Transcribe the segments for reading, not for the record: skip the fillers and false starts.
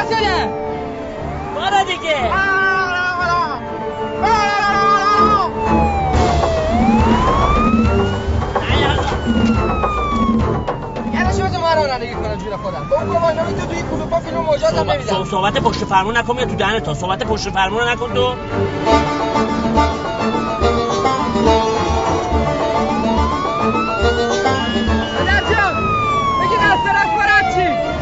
درست شده بارا دیگه رانندگی کنم جون خودم با اون قوانینا تو توی کلوپا فیلم مجازم نمیدم صحبت پشت فرمون نکن یا تو دهنت تا صحبت پشت فرمون نکن تو مادرجان بگی دست رفت برد چی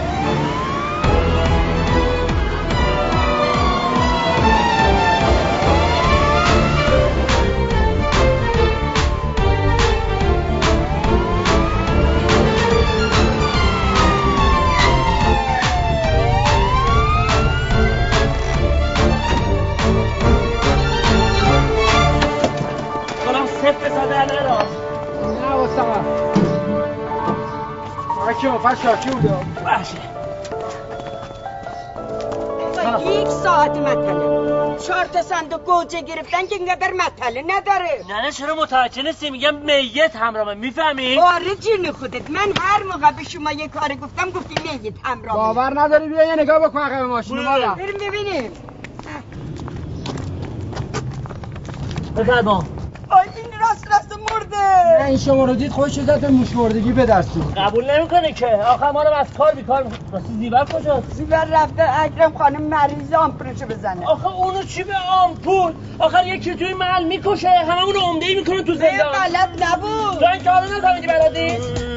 یک ساعت مطلب 4 تا صندوق گوجه گرفتن که اینقدر مطلب نداره. نه چرا متوجه نیستی؟ میگم میت همراهمه، میفهمی؟ آره جون خودت، من هر موقع به شما یه کاری گفتم گفتی میت همراهمه. باور نداری بیا یه نگاه بکن عقب ماشین مادر. بریم ببینیم. بفرما. آی این راست مرده. نه این شما رو دید خودش زد به موشمردگی بدرسید. قبول نمیکنه که آخه ما رو از کار بیکار میکنه. راستی زیور کجاست؟ زیور رفته اکرم خانم مریض آمپولشو بزنه. آخه اونو چی به آمپول؟ آخه یکی توی محل میکشه هممون عمده‌ای میکنه تو زندان. بلد نبود. تو این که حالا نفهمیدی بلدی؟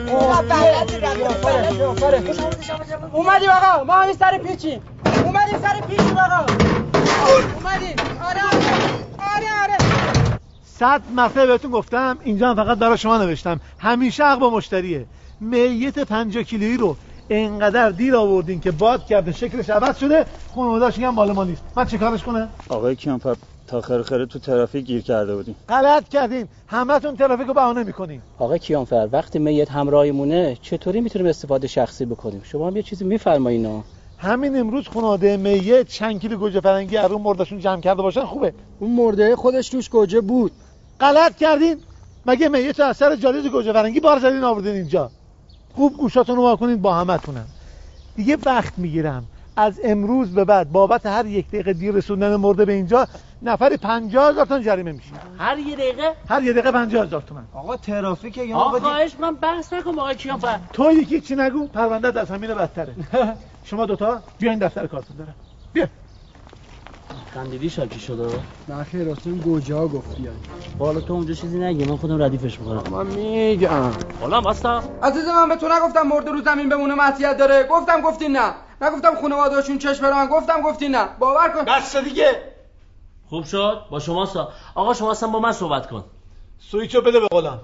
اومدیم آقا، ما همین سر پیچیم. اومدیم سر پیچیم آقا. اومدیم. آره 100 مرتبه بهتون گفتم اینجا هم فقط برای شما نوشتم، همیشه حق با مشتریه. میت 50 کیلویی رو اینقدر دیر آوردین که باد کرده شکلش عوض شده، خانواده‌اش میگن مال ما نیست. من چه کارش کنم؟ آقای کیانفر تا خیر تو ترافیک گیر کرده بودیم. غلط کردین، همتون ترافیک رو بهانه میکنین. آقای کیانفر وقتی میت همراهیمونه چطوری میتونیم استفاده شخصی بکنیم؟ شما هم یه چیزی میفرمایین. همین امروز خانواده میت چند کیلو گوجه فرنگی از اون مردهشون جمع کرده باشن خوبه. اون مرده خودش توش گوجه بود. غلط کردین. مگه میت از سر جالیز گوجه فرنگی بار زدین آوردین اینجا؟ خوب گوشاتون رو واکنید، با همتونم. دیگه وقت میگیرم از امروز به بعد بابت هر 1 دقیقه دیر رسوندن مرده به اینجا نفری 50,000 تومان جریمه میشه. هر یه دقیقه؟ هر 1 دقیقه 50,000 تومان. آقا ترافیکه یا آقا خواهش من بحث نکن آقای کیانفر. تو یکی چی نگو، پرونده از همین بدتره. شما دوتا بیاین دفتر کارتون دارم. بیا. خندیدی شاکی شده؟ نه خیر اصلا گوجه ها گفت بیاین. حالا تو اونجا چیزی نگی، من خودم ردیفش میکنم. من میگم. حالا واستا عزیز من به تو نگفتم مرده رو زمین بمونه معصیت داره؟ گفتی نه. نگفتم خانواده‌هاشون چشم برن؟ گفتی نه. باور کن. بس دیگه. خوب شد با شما آقا شما اصلا با من صحبت کن. سویچو بده به غلام.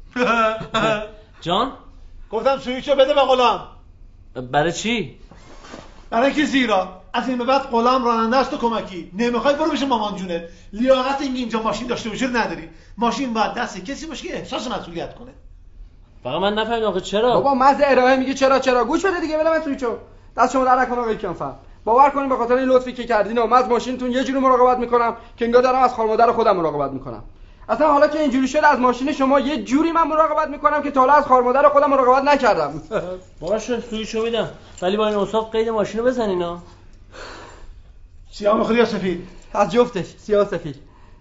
جان؟ گفتم سویچو بده به غلام. برای چی؟ برای که زیرا از این به بعد غلام راننده است و کمکی. نمیخوای برو بشه مامان جونت. لیاقت اینجا ماشین داشته باشی رو نداری. ماشین باید دست کسی باشه که احساس مسئولیت کنه. فقط من نفهمیدم آخه چرا؟ بابا محض ارائه میگه چرا گوش بده دیگه. بله من سویچو دست شما در نکنه آقای کیانفر. باور کنین به خاطر این لطفی که کردین من از ماشینتون یه جوری مراقبت میکنم که انگار دارم از خانواده خودم مراقبت میکنم. اصلا حالا که اینجوری شد از ماشین شما یه جوری من مراقبت میکنم که تا حالا از خانواده خودم مراقبت نکردم. باشه سویچو میدم ولی با این اوصاف قید ماشینو بزنینا. سیاه میخوری یا سفید؟ از جفتش، سیاه سفید.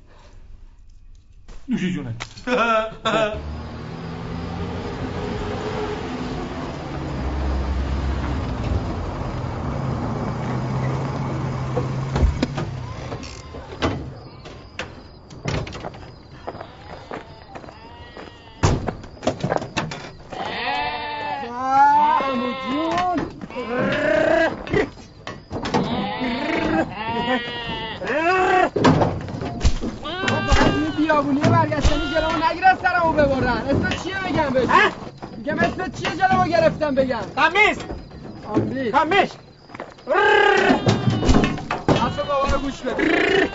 نوشی جونه. بیابونی برگشتنی جلومو نگیرن سرمو ببرن. اسم چیه بگم بهش؟ میگم اسم چیه جلومو گرفتم بگم؟ تمیز حرف بابا رو گوش بده.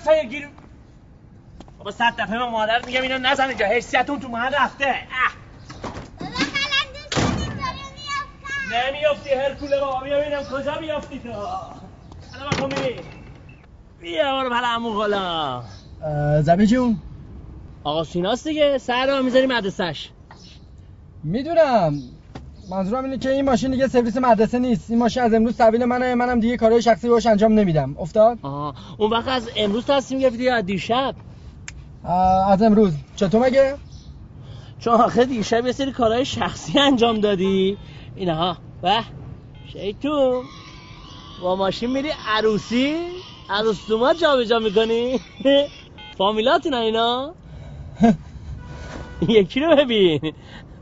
همسایه گیر بابا 100 دفعه من مادر میگم اینا نزن اینجا حیثیتون تو من رفته. نمیافتی هرکوله بابا بیا ببینم کجا میافتی تو. حالا بخون میری بیا برو بله عمو غلام. زبی جون آقا سیناست دیگه سر رو میذاری مدرسهش. میدونم منظورم اینه که این ماشین دیگه سرویس مدرسه نیست. این ماشین از امروز تحویل منم دیگه کارهای شخصی باش انجام نمیدم. افتاد؟ اون وقت از امروز تصمیم گرفتی یا از دیشب؟ از امروز. چطور مگه؟ چون آخه دیشب یه سری کارهای شخصی انجام دادی اینها. به شیطون با ماشین میری عروسی؟ عروسومات جا به جا میکنی؟ فامیلاتون اینا؟ یکی رو ببین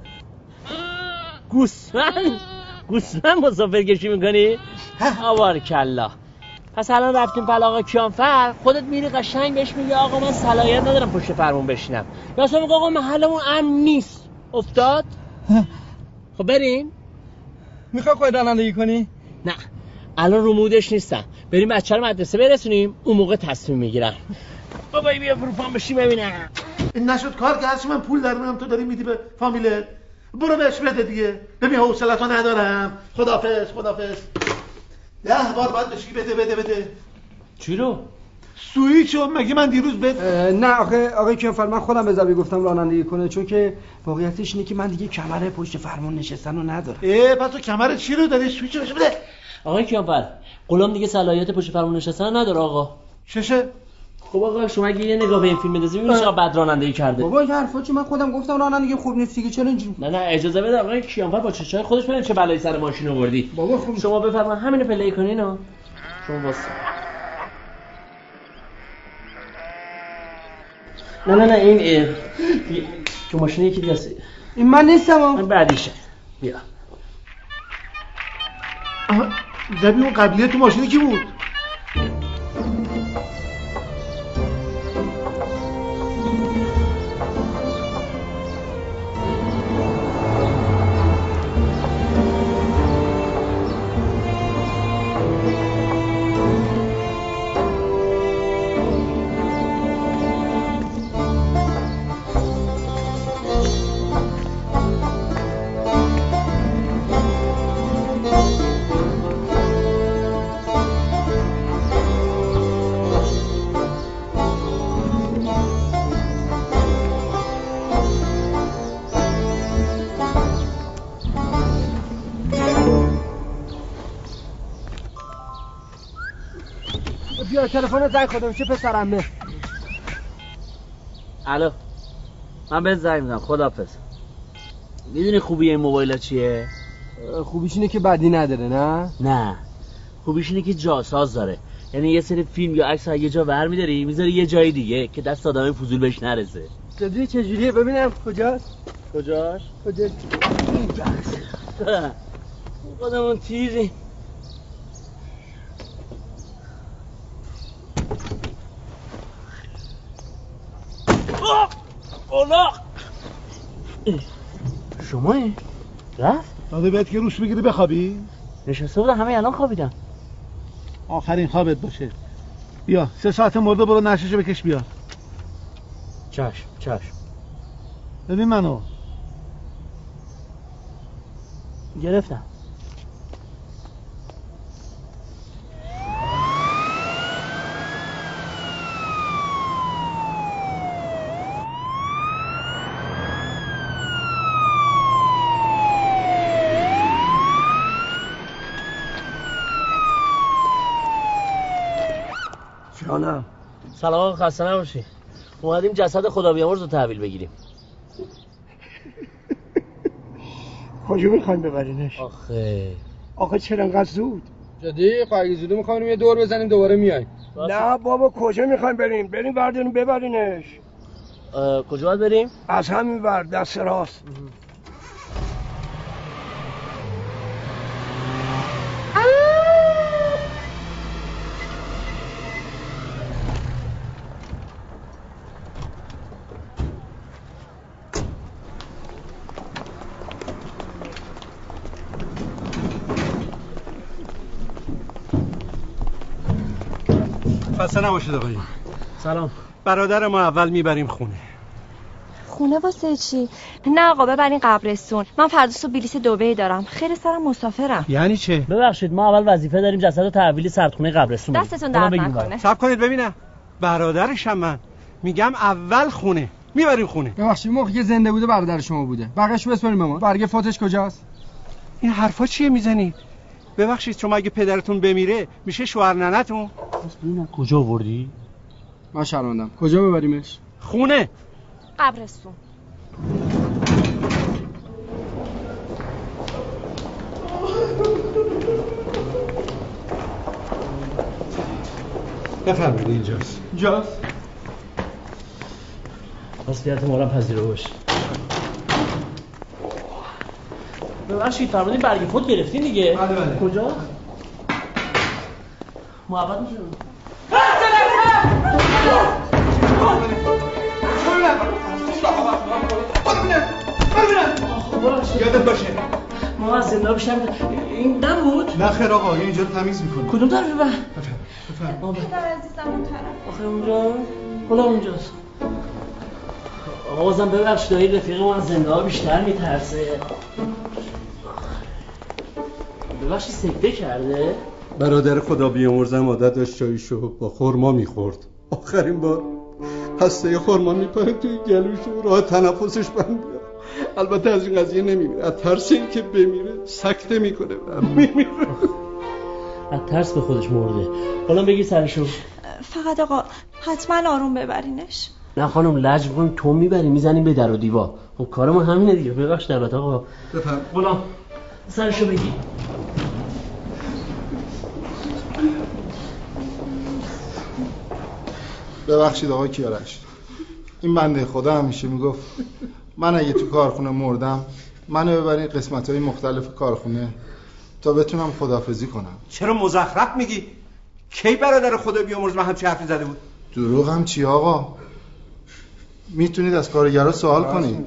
گوسفند مسافرکشی میکنی؟ آبارکلا. پس الان رفتیم پل آقا کیانفر خودت میری قشنگ بهش میگی آقا من صلاحیت ندارم پشت فرمون بشینم یا اصلا میگه آقا محلمون امن نیست. افتاد؟ خب بریم؟ میخوای خود رانندگی کنی؟ نه الان رو مودش نیستم. بریم بچه رو مدرسه برسونیم اون موقع تصمیم میگیرم. بابایی بیا فروپان بشی ببینم. این نشد کار که هرچی من پول درمونم تو داری میدی به فامیلت. برو بهش بده دیگه. ببین حوصله‌تو ندارم. خدافظ. 10 بار باید بهش بده. چی رو؟ سوئیچو مگه من دیروز نه آقای کیانفر من خودم به زبی گفتم رانندگی کنه چون که واقعیتش اینه که من دیگه کمر پشت فرمون نشستن رو ندارم. پس تو کمر چی رو داری؟ سوئیچو بهش بده. آقای کیانفر غلام دیگه صلاحیت پشت فرمون نشستن نداره آقا. ششه. خب آقا شما اگه یه نگاه به این فیلم بندازی ببین چقدر بد رانندگی کرده. بابا این حرفا چی؟ من خودم گفتم رانندگی خوب نیست دیگه چرا اینجوری؟ نه اجازه بده آقای کیانفر با چشای خودش ببین چه بلایی سر ماشین آوردی. بابا خب شما بفرمایید همینو پلی کنین ها. شما واسه نه این تو ماشین یکی دیگه است. این من نیستم. من بعدیشه. بیا. زبی اون قبلیه تو ماشین کی بود؟ بیا تلفن زنگ خودم چه پسرمه. الو من بهت زنگ میزنم. خداحافظ. میدونی خوبی این موبایل چیه؟ خوبیش اینه که بدی نداره. نه خوبیش اینه که جاساز داره. یعنی یه سری فیلم یا عکس یه جا برمی‌داری میذاری یه جای دیگه که دست آدمای فضول بهش نرسه. چجوریه ببینم کجاست؟ کجاش؟ اینجاست. خودمون تیزی. اولاق شما این؟ رفت؟ داده بهت که روش بگیری بخوابی؟ نشسته بودم همه الان خوابیدم. آخرین خوابت باشه. بیا 3 ساعت مرده برو نششو بکش بیا. چشم ببین منو گرفتم. جانم. سلام خسته نباشی. اومدیم جسد خدا بیامرز رو تحویل بگیریم. کجا میخوایم ببرینش؟ آخه چرا انقدر زود؟ جدی خواهی زوده میخوایم یه دور بزنیم دوباره میایم. نه بابا کجا میخوایم بریم برداریم ببرینش. کجا باید بریم؟ از همین ور دست راست. خسته نباشید آقایی. سلام. برادر ما اول میبریم خونه. خونه واسه چی؟ نه آقا ببرین قبرستون. من فردا صبح بلیط دبی دارم. خیلی سرم مسافرم. یعنی چه؟ ببخشید ما اول وظیفه داریم جسد رو تحویل سردخونه قبرستون بدیم. دستتون درد نکنه. صبر کنید ببینم. برادرشم من. میگم اول خونه. میبریم خونه. ببخشید موقعی که زنده بوده برادر شما بوده. بقیه‌شو بسپارین به ما. برگه فوتش کجاست؟ این حرفا چیه میزنید؟ ببخشید شما اگه پدرتون بمیره میشه شوهر ننتون؟ ببینم کجا آوردی؟ من شرمندم. کجا ببریمش؟ خونه. قبرستون. بفرمایید اینجاست. اینجاست؟ مسئولیت ما رو پذیرو باش. ببخشید فرمودین برگ فوت گرفتین دیگه؟ بله. کجا؟ محبت میشه. یادت باشه ما از زندان بیشتر این نبود؟ نه خیر آقا اینجا رو تمیز میکنه. کدوم طرف بفرم؟ بفرم. پدر عزیزم اون طرف. آخه اونجا؟ کلا اونجاست. آقا بازم ببخش دایی رفیق ما از زندان بیشتر میترسه. ببخشی سکته کرده؟ برادر خدا بیامرزم عادت داشت چایشو با خرما میخورد. آخرین بار هسته خرما میپره توی گلوش و راه تنفسش بند بیاد. البته از این قضیه نمیمیره، از ترس این که بمیره سکته میکنه و میمیره. از ترس به خودش مرده. حالا بگی سرشو. فقط آقا حتما آروم ببرینش. نه خانم لج کن تو میبری میزنیم به در و دیوار. خب کار ما همینه دیگه. ببخش دعوت آقا. بفهم. غلام سرشو بگی. ببخشید آقای کیارش، این بنده خدا همیشه میگفت من اگه تو کارخونه مردم منو ببرین قسمت‌های مختلف کارخونه تا بتونم خداحافظی کنم. چرا مزخرف میگی؟ کی برادر خدا بیامرز من همچین حرفی زده بود؟ دروغ هم چی آقا؟ میتونید از کارگرا سوال کنید.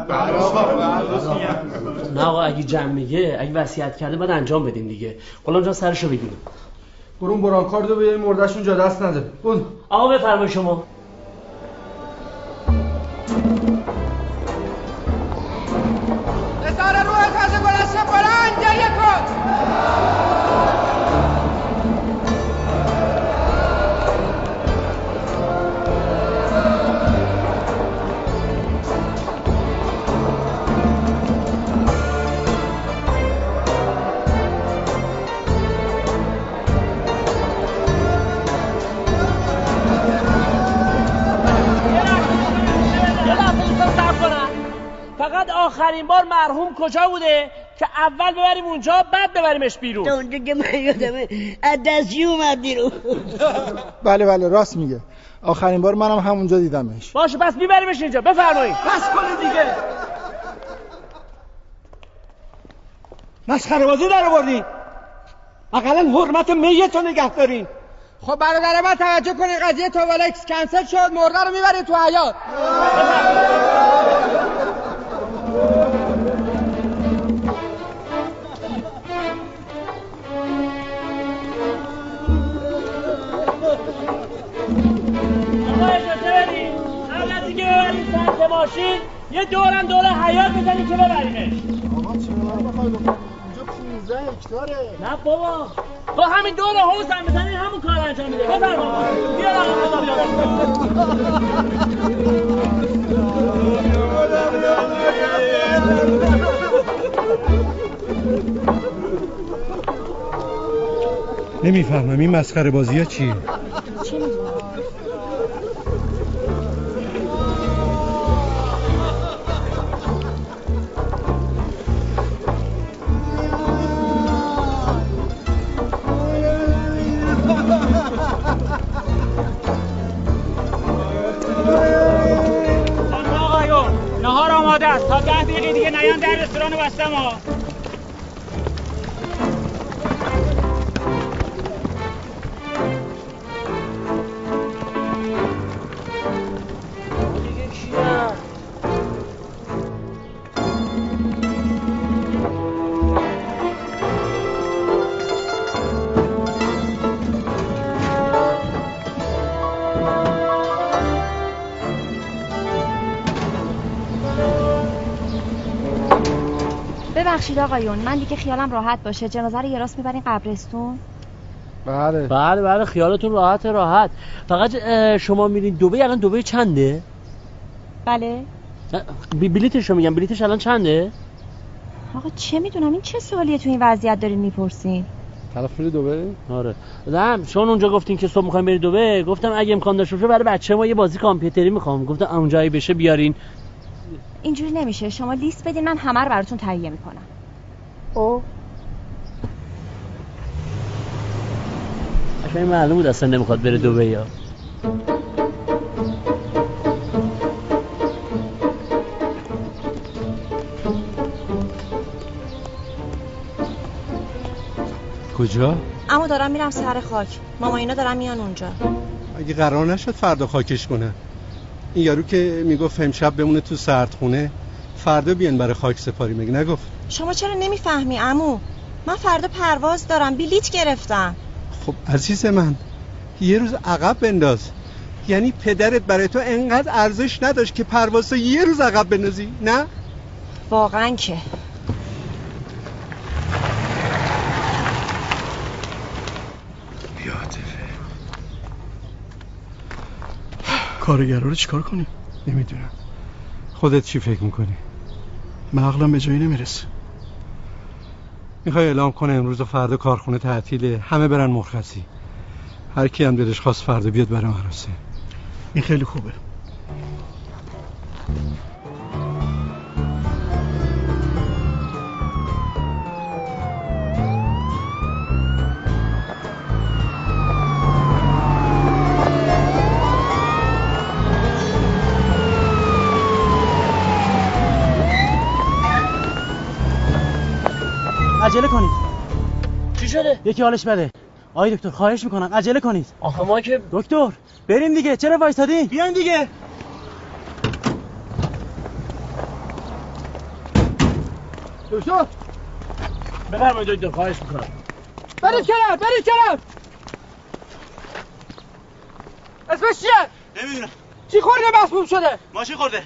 نه آقا اگه جمع میگه اگه وصیت کرده باید انجام بدیم دیگه. غلام جان سرشو بگیریم. برون برانکاردو به مردهشون جا دست نده. برون. آقا بفرمایید شما. بذار روح تازه گلسته بلند گریه کن. فقط آخرین بار مرحوم کجا بوده که اول ببریم اونجا بعد ببریمش بیرون؟ اونجا که من یادمه از دستی اومد بیرون. بله راست میگه. آخرین بار منم همونجا دیدمش. باشه پس میبریمش اینجا. بفرمایید. بس کنید دیگه. مسخره بازی در آوردین. اقلا حرمت میت رو نگه دارین. خب برادر من توجه کنید قضیه توالکس کنسل شد. مرده رو میبرید تو حیاط. آقا اجازه بدید قبل از اینکه ببرید سمت ماشین یه دورم دور حیاط بزنید که ببریمش. آقا چرا من بخوای بکنم؟ اینجا 15 هکتاره. نه بابا تو همین دور حوض هم بزنید همون کار انجام میده. بفرمایید. بیا آقا نمیفهمم این مسخره بازی ها چیه؟ چی میدونم؟ نهار آماده است. تا 10 دقیقه دیگه نیان در رستوران بستم ها. ببخشید آقایون، من دیگه خیالم راحت باشه. جنازه رو یه راست میبرین قبرستون؟ بله خیالتون راحت. فقط شما میرین دبی. الان دبی چنده؟ بله. بلیتشو میگم، بلیتش الان چنده؟ آقا چه میدونم این چه سوالیه تو این وضعیت دارین میپرسین؟ طرف میری دبی؟ آره. دادم چون اونجا گفتین که صبح میخوایم برید دبی، گفتم اگه امکان داشته باشه برای بچه ما یه بازی کامپیوتری میخوام. گفتم اونجایی بشه بیارین. اینجوری نمیشه. شما لیست بدین من همه رو براتون تهیه میکنم. اصلا معلوم بود اصلا نمیخواد بره دبی یا. کجا؟ اما دارم میرم سر خاک. ماما اینا دارن میان اونجا. اگه قرار نشد فردا خاکش کنه. این یارو که میگفت امشب بمونه تو سردخونه، فردا بیان برای خاک سپاری، مگه نگفت؟ شما چرا نمیفهمی عمو؟ من فردا پرواز دارم، بلیت گرفتم. خب عزیز من یه روز عقب بنداز. یعنی پدرت برای تو انقدر ارزش نداشت که پرواز یه روز عقب بندازی؟ نه؟ واقعا که کارگرها رو چیکار کنیم؟ نمیدونم. خودت چی فکر میکنی؟ من عقلم به جایی نمیرسه. میخوای اعلام کنه امروز و فردا کارخونه تعطیله، همه برن مرخصی، هر کی هم دلش خواست فردا بیاد برای مراسم. این خیلی خوبه. عجله کنید. چی شده؟ یکی حالش بده. آقای دکتر خواهش میکنم عجله کنید. آخه ما که دکتر بریم دیگه، چرا وایسادین؟ بیاین دیگه. دکتر بفرمایید دکتر، خواهش میکنم. برید کنار. اسمش چیه؟ نمیدونم. چی خورده مسموم شده؟ ماشین خورده.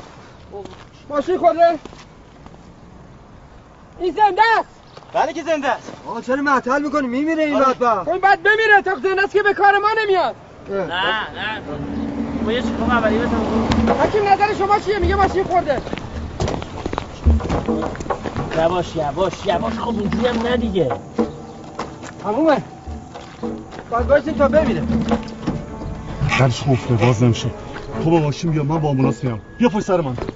این زنده است؟ بله که زنده است. آقا چرا معطل میکنی؟ میمیره این بدبخت. خب بعد بمیره تا زنده است که به کار ما نمیاد. نه ما یه چیز اولی بزنم. حکیم نظر شما چیه؟ میگه ماشین خورده. یواش خب اینجوری هم نه دیگه. تمومه. باید بایستیم تا بمیره. درش خفته باز نمیشه. تو با ماشین بیا، من با آمبولانس میام. بیا پشت سر من.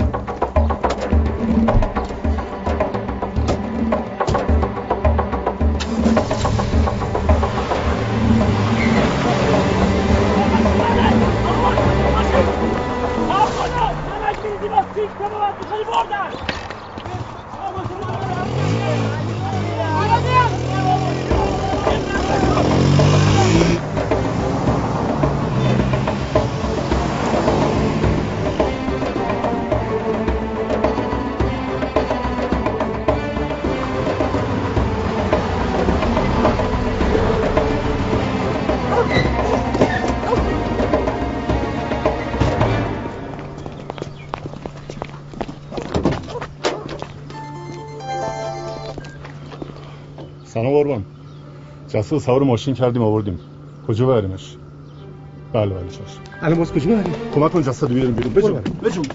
سلام قربان. جسد سوار ماشین کردیم آوردیم. کجا ببریمش؟ بله چشم. الان باز کجا ببریم؟ کمک کن جسد رو بیاریم بیرون. بجون.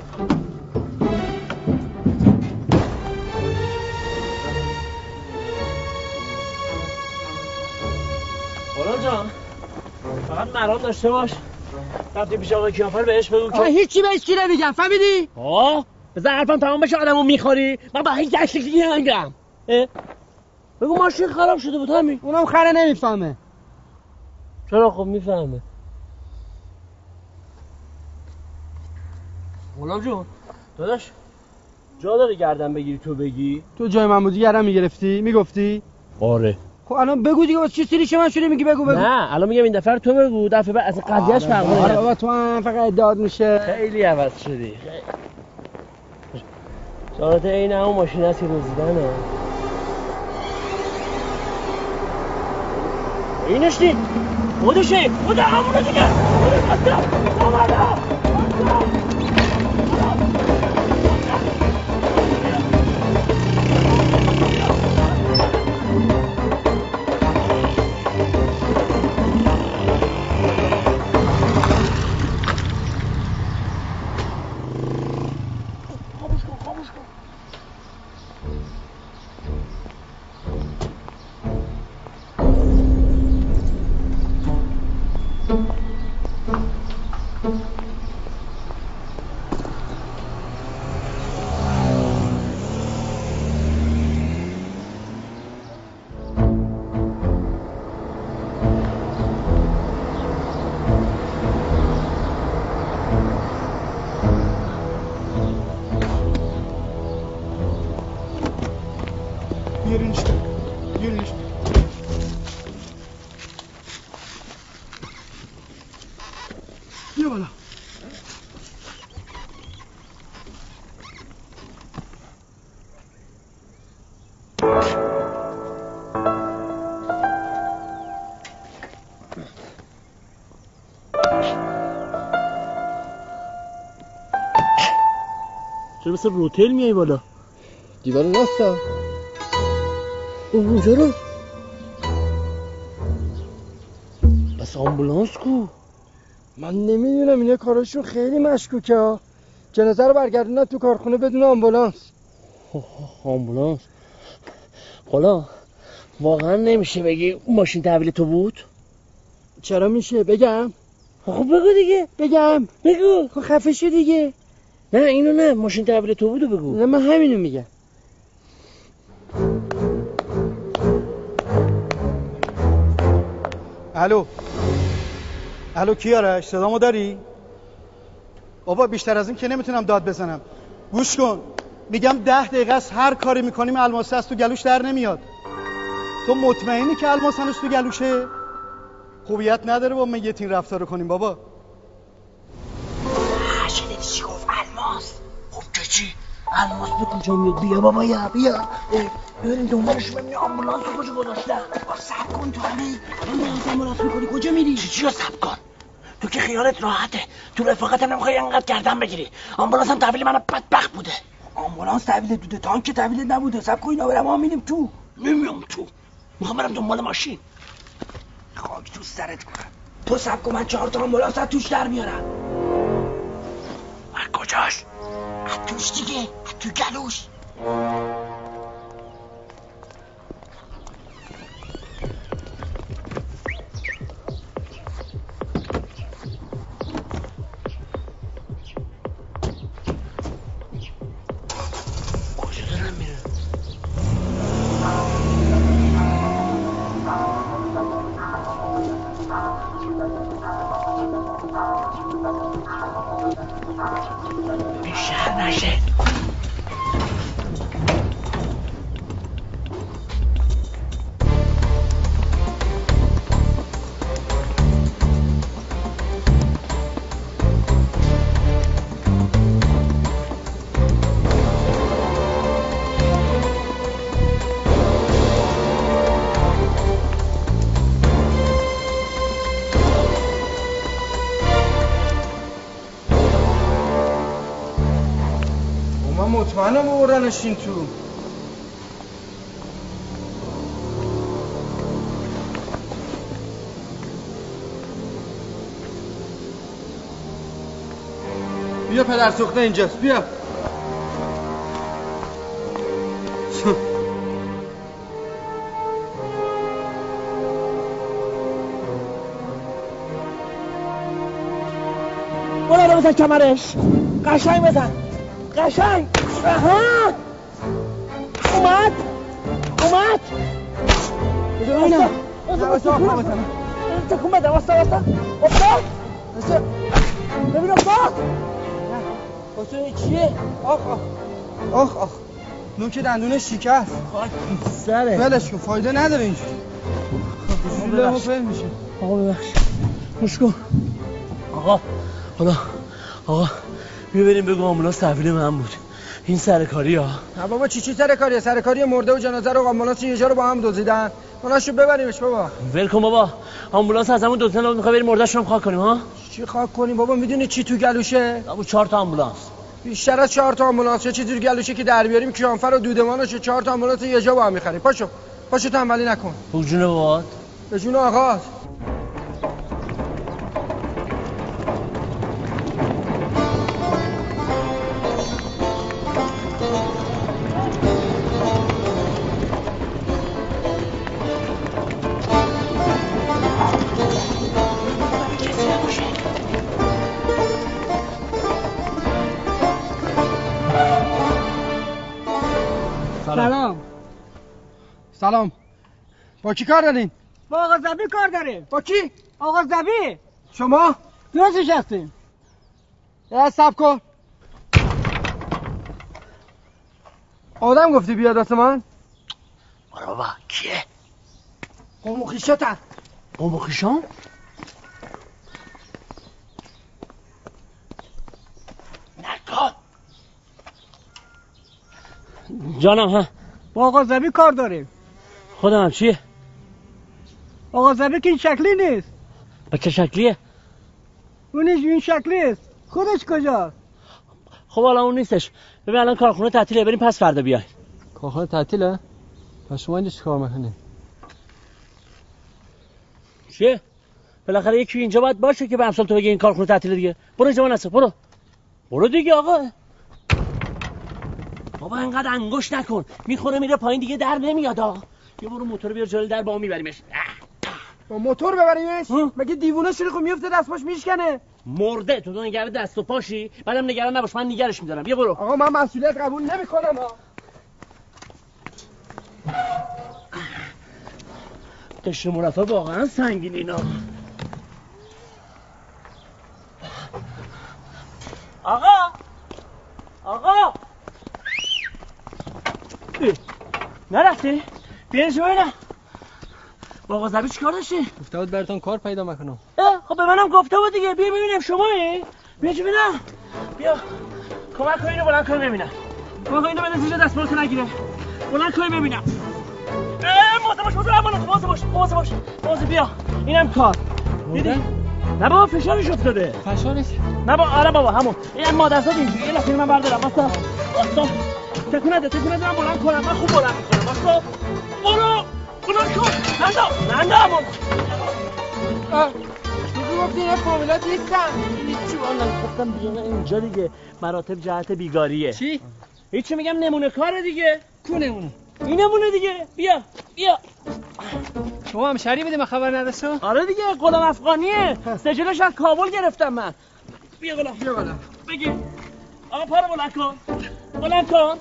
قربان جان فقط مرام داشته باش. رفتی پیش آقای کیانفر بهش بگو که هیچی بهش کی نمیگم، فهمیدی؟ بذار حرفم تمام بشه آدمو میخوری. من با هیچ دشتکی نمیگم. بگو ماشین خراب شده بود همین. اونم خره نمیفهمه. چرا؟ خب میفهمه. غلام جون داداش جا داره گردن بگیری تو بگی؟ تو جای من بودی گردن میگرفتی؟ میگفتی؟ آره. خب الان بگو دیگه، واسه چی سریش من شده میگی بگو؟ نه الان میگم این دفعه تو بگو، دفعه بعد از قضیهش فرق داره. آره بابا تو هم فقط داد میشه. خیلی عوض شدی. شانت این همون ماشین هست که دزدیدنه. اینش دید خودشه، خود همونه دیگه. بیا بالا. چرا مثل روتل میای بالا؟ دیوار راستا. اونجا رو بس آمبولانس کو؟ من نمیدونم، اینا کاراشون خیلی مشکوکه ها. جنازه رو برگردوندن تو کارخونه بدون آمبولانس. آمبولانس؟ حالا واقعا نمیشه بگی اون ماشین تحویل تو بود؟ چرا میشه؟ بگم؟ خب بگو دیگه. بگم؟ بگو. خب خفه شو دیگه. نه اینو نه، ماشین تحویل تو بودو بگو. نه من همینو میگم. الو کیارش، صدامو داری؟ بابا بیشتر از این که نمیتونم داد بزنم. گوش کن، میگم 10 دقیقه است هر کاری میکنیم الماسه از تو گلوش در نمیاد. تو مطمئنی که الماس هنوز تو گلوشه؟ خوبیت نداره با میت این رفتار رو کنیم بابا. شنیدی چی گفت؟ الماس؟ خب که چی؟ الماس به کجا میاد؟ بیا بابا بیا بریم دنبالش ببینیم آمبولانس رو کجا گذاشتن. صبر کن تو علی، من آمبولانس میکنی کجا میری؟ چی رو صبر کن؟ تو که خیالت راحته، تو رفاقتم نمیخوای انقدر گردن بگیری. آمبولانس هم تحویل من بدبخت بوده. آمبولانس تحویل دوده، تانک تحویل نبوده. صبر کن اینا برم، ما میریم تو. نمیام تو، میخوام برم دنبال ماشین. خاک تو سرت کنم. تو صبر کن، من 4 تا آمبولانس از توش در میارم. از کجاش؟ از توش دیگه، از تو گلوش. بیشتر نشه. مطمئنم ببرنشین تو. بیا پدر سوخته اینجاست، بیا. برو بزن کمرش، قشنگ بزن، قشنگ. آها اومد بزنم تکون بده. واسه افتاد ببین افتاد. واسه چیه؟ آخ نوک دندونش شکست. خاک سره. ولش کن، فایده نداره اینجوری. شیله فهم میشه. آقا ببخش، گوش کن آقا. آقا بیا بریم بگو آمبولانس تحویل من بود. این سرکاری ها. نه بابا چی سرکاریه؟ سرکاری مرده و جنازه رو آمبولانس یه جا رو با هم دزدیدن. بلاشو ببریمش بابا. ول کن بابا، آمبولانس از همون دزدن رو میخوای بریم مرده‌شون رو خاک کنیم ها؟ چی خاک کنیم بابا؟ میدونی چی تو گلوشه؟ بابا 4 تا آمبولانس. بیشتر از 4 تا آمبولانس. چه چیزی تو گلوشه که در بیاریم کیانفر و دودمانش 4 تا آمبولانس یه جا با هم می‌خریم. پاشو تنبلی نکن. به جون بابات. به جون آقا. سلام. با کی کار دارین؟ با آقا زبی کار داره. با کی؟ آقا زبی. شما؟ درستش هستیم. یه صبر کن. آدم گفتی بیاد واسه من؟ آره بابا کیه؟ قوم و خویشاتن. قوم و خویشان؟ جانم. ها با آقا زبی کار داریم. خودم چیه؟ آقا زبی که این شکلی نیست. با چه شکلیه؟ اونش این شکلی است. خودش کجاست؟ خب حالا اون نیستش. ببین الان کارخونه تعطیله، بریم پس فردا بیاین. کارخونه تعطیله؟ پس شما اینجا چیکار میکنید؟ چیه؟ بالاخره یکی اینجا باید باشه که به امثال تو بگه این کارخونه تعطیله دیگه. برو جوان نصر، برو دیگه آقا. بابا انقدر انگوش نکن، میخوره میره پایین دیگه در نمیاد. یه برو موتور بیار جلوی در با میبریمش. با موتور ببریمش؟ مگه دیوونه شده؟ خب میفته دست پاش میشکنه. مرده تو نگران دست و پاشی، بعدم نگران نباش، من نگرش میدارم. بیا برو. آقا من مسئولیت قبول نمیکنم. قشر مرفع واقعا سنگین اینا. آقا نرفتی؟ بیانشو ببینم. با آقا زبی چیکار داشتی؟ گفته بود براتون کار پیدا میکنم. خب به منم گفته بود دیگه. بیا ببینم شمایی؟ بیا چه ببینم. بیا کمک کن اینو بلند کن ببینم. کمک کن اینو بده زیر دستمالت نگیره. بلند کن ببینم. موزه بیا. اینم کار. دیدی؟ نه بابا فشارش افتاده. فشارش؟ نه بابا آره بابا همون. این مادرزاد اینجوری. یه لحظه من بردارم. واسه تکون نده من بلند کنم. من خوب بلند میکنم. واسه برو بلند کن. نندا تو گفتی اینا فامیلات نیستن. هیچی والله گفتم بیان اینجا دیگه. مراتب جهت بیگاریه. چی؟ هیچی میگم نمونه کاره دیگه. کو نمونه؟ این نمونه دیگه. بیا شما هم شری بده من خبر نداشتم. آره دیگه غلام افغانیه. سجلش از کابل گرفتم من. بیا غلام بگیر. آقا پارو بلند کن.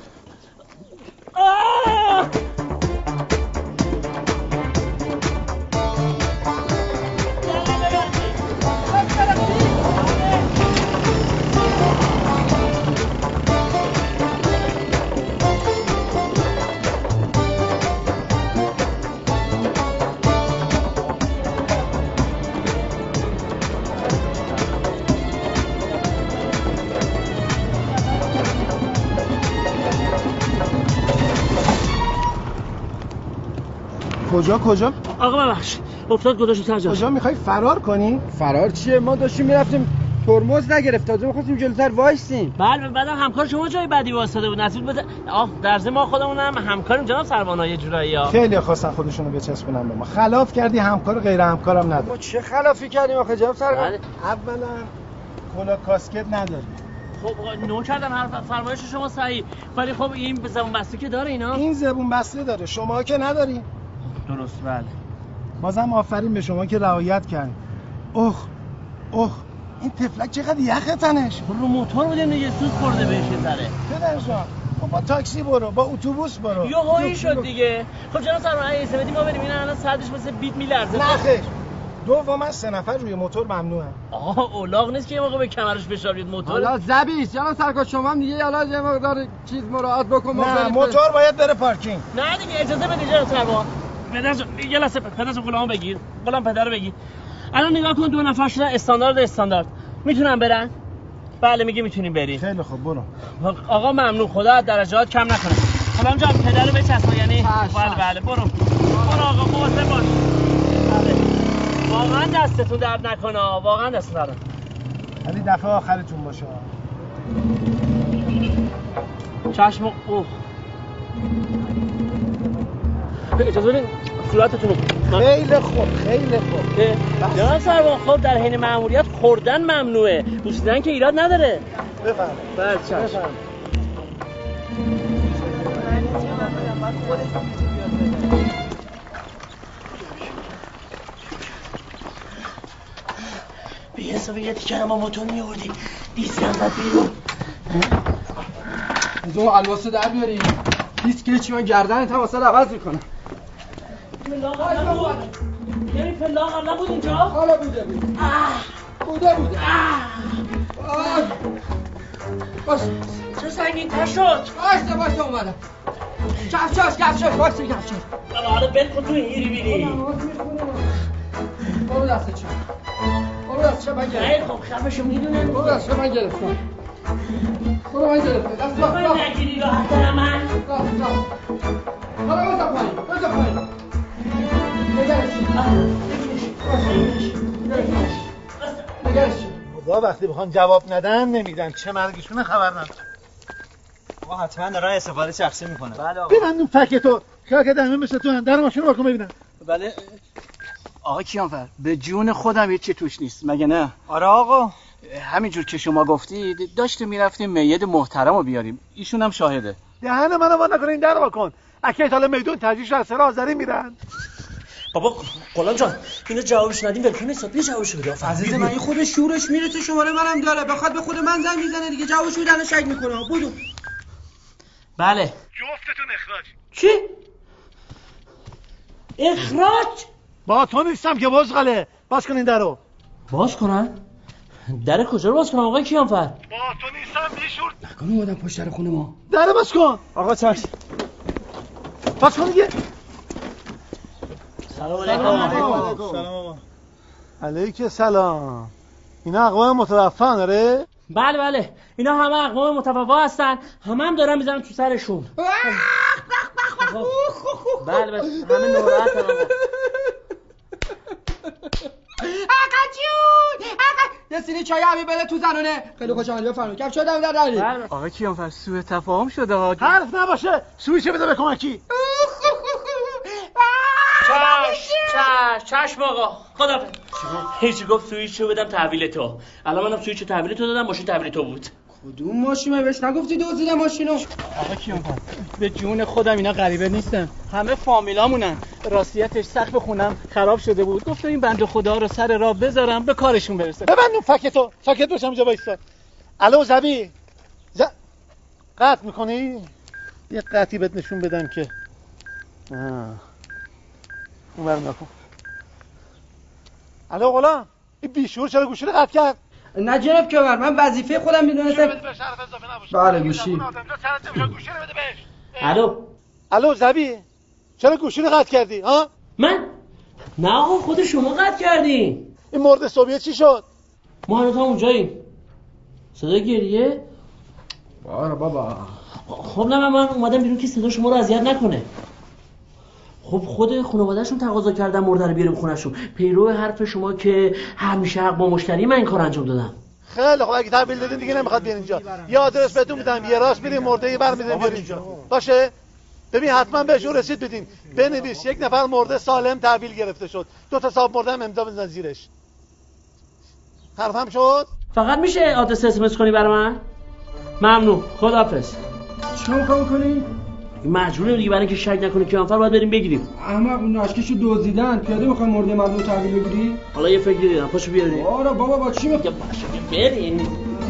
کجا؟ آقا ببخش افتاد گذاشت سر جاش. کجا میخوای فرار کنی؟ فرار چیه؟ ما داشتیم میرفتیم ترمز نگرفت تازه می‌خواستیم جلوتر وایسیم. بله بعدم همکار شما جای بعدی واسطه بود. نصیب بده. در ضمن ما خودمون هم همکاریم جناب سروانا یه جورایی‌ها. خیلی خواستن خودشونو بچسبونن به ما. خلاف کردی، همکار غیر همکارم نداره. ما چه خلافی کردیم آخه جناب سروانا؟ اولا کلا کاسکت نداری. خب نو کردن حرف فرمایش شما صحیح، ولی خب این زبون بسته که داره اینا. این زبون بسته داره، شما که نداری. درست بله. بازم آفرین به شما که رعایت کردین. اوه این تفلک چقدر یخه تنش. رو موتور بودیم دیگه، سوز خورده بهش یه ذره. پدر جان با تاکسی برو، با اتوبوس برو. یه هایی شد دیگه. خب جناب سروانا ایسه بدیم ما بریم. این الان ساعتش مثل بیت میلرزه. نه خیر. دوم از 3 نفر روی موتور ممنوعه. اولاغ نیست که یه موقع به کمرش فشار بیاد موتور. حالا زبیش جناب سرکار شما هم دیگه حالا یه مقدار چیز مراعات بکن. نه موتور باید بره پارکینگ. نه دیگه اجازه بده جناب سروانا. پدرجان یه لحظه پدرجان غلامو بگیر. غلام پدر رو بگیر. الان نگاه کن 2 نفر شدن استاندارد میتونن برن؟ بله میگه میتونیم بریم. خیلی خوب برو. آقا ممنون، خدا از درجات کم نکنه. غلام جان پدر رو بچسب. یعنی بله برو آقا مواظب باش. بله واقعا دستتون درد نکنه، واقعا دست درد. ولی دفعه آخرتون باشه. چشم اوه اجازه بدین صورتتون رو. خیلی خوب. جناب سروان خب در حین مأموریت خوردن ممنوعه، بوسیدن که ایراد نداره. بفرمایید. بله چشم. به حساب یه تیکر ما موتور میوردیم دیسک هم زد بیرون. دو الماسو در بیاریم. دیسک چی من گردنت هم واسه عوض میکنم. یعنی فلاح قبلا بود اینجا؟ حالا بوده باش چه سنگین تر شد؟ باشه اومدم. کفشاش باشه حالا بل کن تو این هیری بیری. برو دست چه من گرفتم. خب خفشو میدونم. برو دست چه من گرفتم. برو باید داره دست را باید نگیری راحت دارم من حالا بزن پایین بزن پایین نگرش خدا وقتی بخوان جواب ندن نمیدن چه مرگشونه خبر ندارم. آقا حتما دارن استفاده شخصی میکنن. بله آقا. ببند اون فکتو خاک دهنه مثل تو در ماشین رو بکن ببینم. بله آقا کیانفر به جون خودم هیچ چی توش نیست مگه نه؟ آره آقا. همینجور که شما گفتید داشتیم میرفتیم میت محترم رو بیاریم، ایشون هم شاهده. دهن منو وا نکن، این در بکن. اگه ایتاله میدون تجیش از سر آذری میرن. بابا غلام جان اینو جوابش ندیم ولکن حساب بیا جوابشو بده. عزیز من این خود شورش میره تو شماره منم داره، بخواد به خود من زنگ میزنه دیگه جوابشو میدن شک میکنه. بودو. بله. جفتتون اخراج. چی؟ اخراج؟ با تو نیستم که بزغله. باز کن این درو. باز کنن؟ در کجا رو باز کنم آقای کیانفر؟ با تو نیستم بیشور. نکنه اومدن پشت در خونه ما. در باز کن. آقا چشم. باز کن دیگه. سلام علیکم. سلام. علیکم سلام. اینا اقوام متوفان داره؟ بله بله اینا همه اقوام متوفا هستن، هم دارن میزنن تو سرشون. بله بله همه ناراحتن. آقا جون یه سینی چای همین بده تو زنونه. خیلی خوش آمدید بفرمایید. کف شدم در داری. آقا کیانفر سوء تفاهم شده ها. حرف نباشه. سویچ بده به کمکی. چشم آقا خدا هیچی گفت سویچو بدم تحویل تو. الان منم سویچو تحویل تو دادم، ماشین تحویل تو بود. کدوم ماشین؟ بهش نگفتی دزدیدم ماشینو؟ آقا کیانفر به جون خودم اینا غریبه نیستن، همه فامیلامونن. راستیتش سقف خونم خراب شده بود، گفتم این بنده خدا رو سر راه بذارم به کارشون برسه. ببند اون فکتو. ساکت باش همونجا وایسا. الو زبی قطع میکنی؟ یه قطعی بهت نشون بدم که اون برم نکن. الو غلام این بیشور چرا گوشی رو قطع کرد؟ نه جناب کیانفر من وظیفه خودم میدونستم. بله گوشی. الو زبی چرا گوشی رو قطع کردی ها؟ من؟ نه آقا خود شما قطع کردی. این مرد صبحیه چی شد؟ ما هنوز هم اونجاییم. صدای گریه؟ باره بابا. خب نه من اومدم بیرون که صدا شما رو اذیت نکنه. خب خود خانواده‌شون تقاضا کردن مرده رو بیاریم خونه‌شون. پیرو حرف شما که همیشه حق با مشتری من این کار انجام دادم. خیلی خب اگه تحویل دادین دیگه نمیخواد بیان اینجا. یه آدرس بهتون میدم، یه راست میریم مرده یه برمی‌داریم بیارین اینجا. باشه؟ ببین حتما بهشون رسید بدین. بنویس یک نفر مرده سالم تحویل گرفته شد. 2 تا صاحب مرده هم امضا بزن زیرش. حرفم شد؟ فقط میشه آدرس اسمس کنی برای من؟ ممنون. خداحافظ. چیکار می‌خوای کنی؟ مجبوریم دیگه برای اینکه شک نکنه کیانفر باید بریم بگیریم. احمق اون ناشکیشو دزدیدن. پیاده می‌خوای مرده مردم تحویل بگیری؟ حالا یه فکری دیدم. پاشو بیاریم. آره بابا با چی می‌خوای؟ بریم.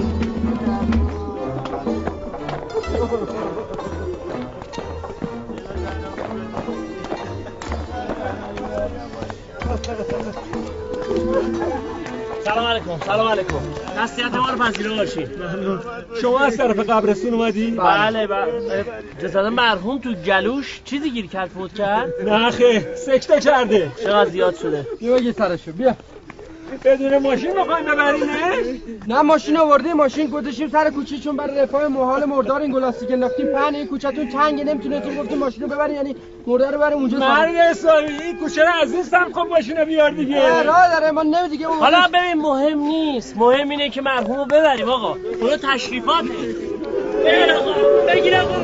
سلام علیکم. سلام علیکم. نصیحت ما رو پذیرا باشید. شما از طرف قبرستون اومدی؟ بله بله. جسد مرحوم تو گلوش چیزی گیر کرد فوت کرد؟ نه خیر سکته کرده. چقدر زیاد شده؟ بیا بگی سرشو بیا. بدون ماشین می‌خوایم ببرینش؟ نه ماشین آوردیم، ماشین گذاشتیم سر کوچه چون برای رفاه محال مردار این گلاستیک انداختیم پهن این کوچه‌تون تنگه نمیتونستیم گفتیم ماشینو ببرین یعنی مرده رو بریم اونجا. مرد حسابی این کوچه رو از این سمت خب ماشینو بیار دیگه. راه داره ما نمیدیگه. حالا ببین مهم نیست، مهم اینه که مرحومو ببریم آقا. اون تشریفاته. بریم آقا. بگیر آقا.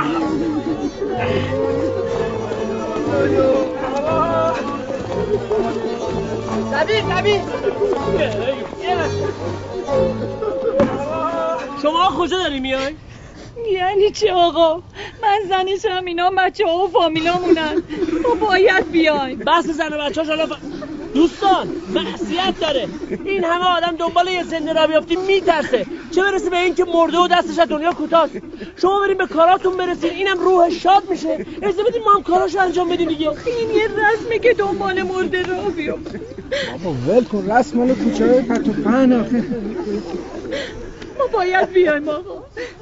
زبی شما کجا داری میای؟ یعنی چه آقا؟ من زنشم اینا بچه‌ها و فامیلامونن. ما باید بیایم. بس زن و بچه‌هاش حالا دوستان معصیت داره. این همه آدم دنبال یه زنده را بیافتی میترسه، چه برسه به این که مرده و دستش از دنیا کوتاست. شما بریم به کاراتون برسین، اینم روح شاد میشه. اجازه بدین ما هم کاراشو انجام بدیم دیگه. این یه رسمه که دنبال مرده را بیافت. بابا ول کن رسم مال کوچه‌های پرت و پهن آخه. ما باید بیایم آقا.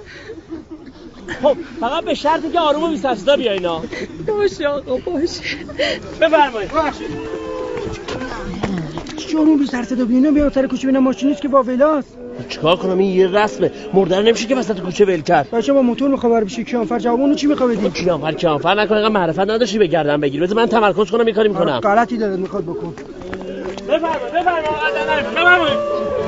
خب فقط به شرطی که آروم و بی سر صدا بیایینا. باشه آقا باشه. بفرمایید. چون بی سر صدا بیایینا بیا سر کوچه ببینم ماشینیست که با ویلاست. چیکار کنم؟ این یه رسمه، مرده رو نمیشه که وسط کوچه ول کرد. بچه با موتور میخواد بشه کیانفر، جوابونو چی میخواد بدی؟ کیانفر نکنه، اینقدر معرفت نداشتی به گردن بگیر. بذار من تمرکز کنم، این کاری میکنم. غلطی داره میخواد بکن. بفرمایید.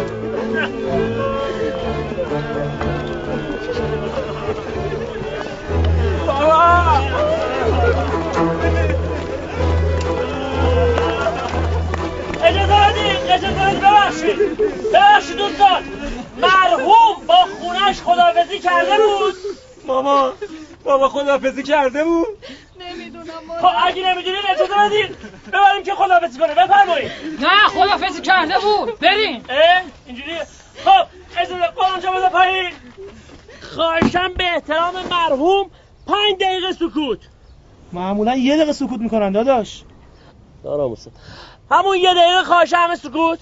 اجازه بدید ببخشید دوستان، مرحوم با خونش خداحافظی کرده بود. بابا خداحافظی کرده بود؟ نمیدونم خب اگه نمیدونید اجازه بدید ببریم که خداحافظی کنه. بفرمایید. نه خداحافظی کرده بود، بریم. اینجوریه. خب اجازه قانونجا بذار پایین. خواهشم به احترام مرحوم 5 دقیقه سکوت. معمولا 1 دقیقه سکوت میکنن داداش. آراموسه. همون 1 دقیقه خواهشم همه سکوت.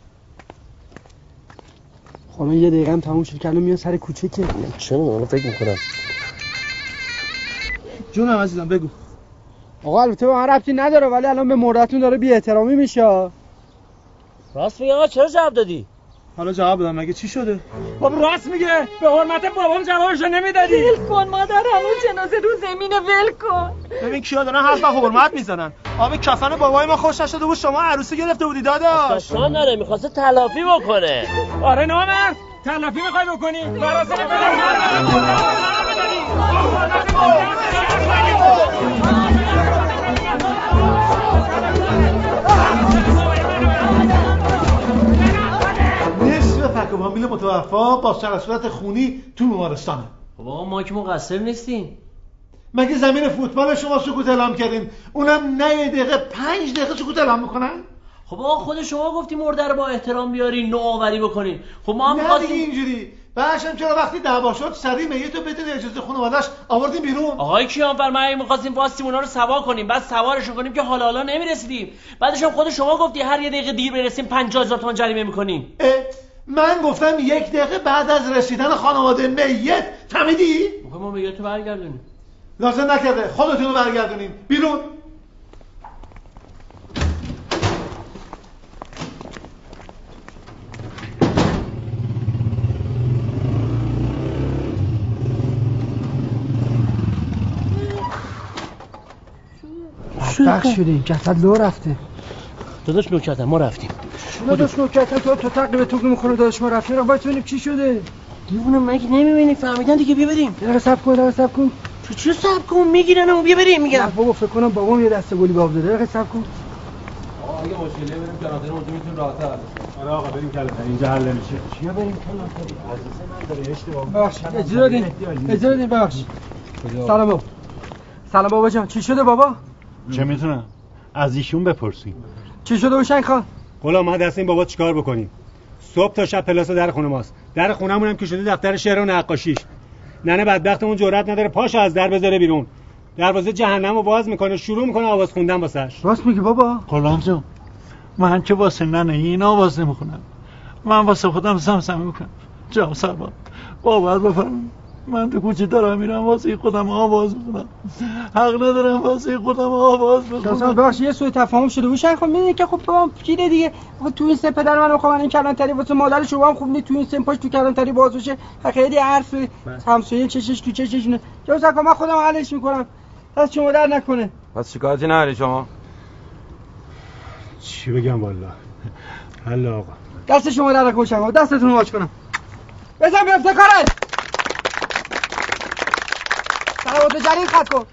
خب 1 دقیقه هم تموم شد که الان میان سر کوچه که چه میدونم فکر میکنم. جونم عزیزم بگو. آقا البته به من ربطی نداره ولی الان به مردتون داره بی احترامی میشه. راست میگه آقا، چرا جواب دادی؟ حالا جواب بدم، مگه چی شده؟ خب راست میگه، به حرمت بابام جوابشو نمیدادی. ول کن مادر، همون جنازه رو زمینه، ول کن. ببین کیا دارن حرف و حرمت میزنن. آب کفن بابای ما خوش نشده بود، شما عروسی گرفته بودی داداش. داشتان داره میخواسته تلافی بکنه. آره نامرد، تلافی میخوای بکنی؟ مراسم نصف فامیل متوفا با سرصورت خونی تو بیمارستانه. بابا ما که مقصر نیستیم. مگه زمین فوتبال شما سکوت اعلام کردین؟ اونم نه 1 دقیقه 5 دقیقه سکوت اعلام میکنن؟ خب آقا خود شما گفتی مرده رو با احترام بیارین، نوآوری بکنین. خب ما هم نه دیگه اینجوری. بعدشم چرا وقتی دعوا شد سریع میتو بدون اجازه خانواده‌اش آوردین بیرون؟ آقای کیانفر ما می‌خواستیم واسیم اونا رو سوار کنیم، بعد سوارشون کنیم که حالا نمیرسیدیم. بعدش هم خود شما گفتی هر 1 دقیقه دیر برسیم 50,000 تومان جریمه می‌کنیم. من گفتم 1 دقیقه بعد از رسیدن خانواده میت، فهمیدی؟ می‌خوایم ما میتو برگردونیم. لازم نکرده، خودتون رو برگردونین بیرون. بخش شدیم، جسد لو رفته. داداش نوکرتن ما رفتیم. داداش نوکرتن تو تقریبا تو میخوره داداش ما رفتیم. باید ببینیم چی شده. دیوونه مگه نمیبینی؟ فهمیدن دیگه بیا بریم. یه صبر کن. چی صبر کن؟ میگیرنمون بیا بریم میگم. بابا فکر کنم بابام یه دسته گلی باب داره. صبر کن. آقا اگه مشکلی بریم کلانتری اونجا میتونیم راحت حل. آره آقا بریم کلانتری، اینجا حل نمیشه. چیا بریم کلانتری؟ عزیز من داره اشتباه. اجازه بدین ببخشید. سلام بابا جان. چی شده بابا؟ چه میتونم؟ از ایشون بپرسیم. چی شده حسین خان؟ غلام ما دست این بابا چیکار بکنیم؟ صبح تا شب پلاس در خونه ماست. در خونمون هم که شده دفتر شعر و نقاشیش. ننه بدبختمون جرئت نداره پاشو از در بذاره بیرون. دروازه جهنمو باز میکنه، شروع میکنه آواز خوندن واسش. راست میگی بابا؟ غلام جون من که واسه ننه این آواز نمیخونم، من واسه خودم زمزمه میکنم. جام سربان باور بفرمایید من تو کوچه دارم میرم واسه خودم آواز میخونم، حق ندارم واسه خودم آواز بخونم. ببخشید یه سوء تفاهم شده بود. خب میدونی که خب بابام پیره دیگه. تو این سن پدر منو خب من این کلانتری واسه مادرش رو هم خوب نی تو این سن پاش تو کلانتری باز بشه. خیلی حرف همسایه چشش تو چششونه. جو سکا من خودم حلش میکنم. دست شما در نکنه. پس شکایتی نداری شما؟ چی بگم والله. حالا آقا. دست شما در نکنه شما. دستتون رو واج کنم. بزن بیفته کارت. سلامت جلیل خط کن.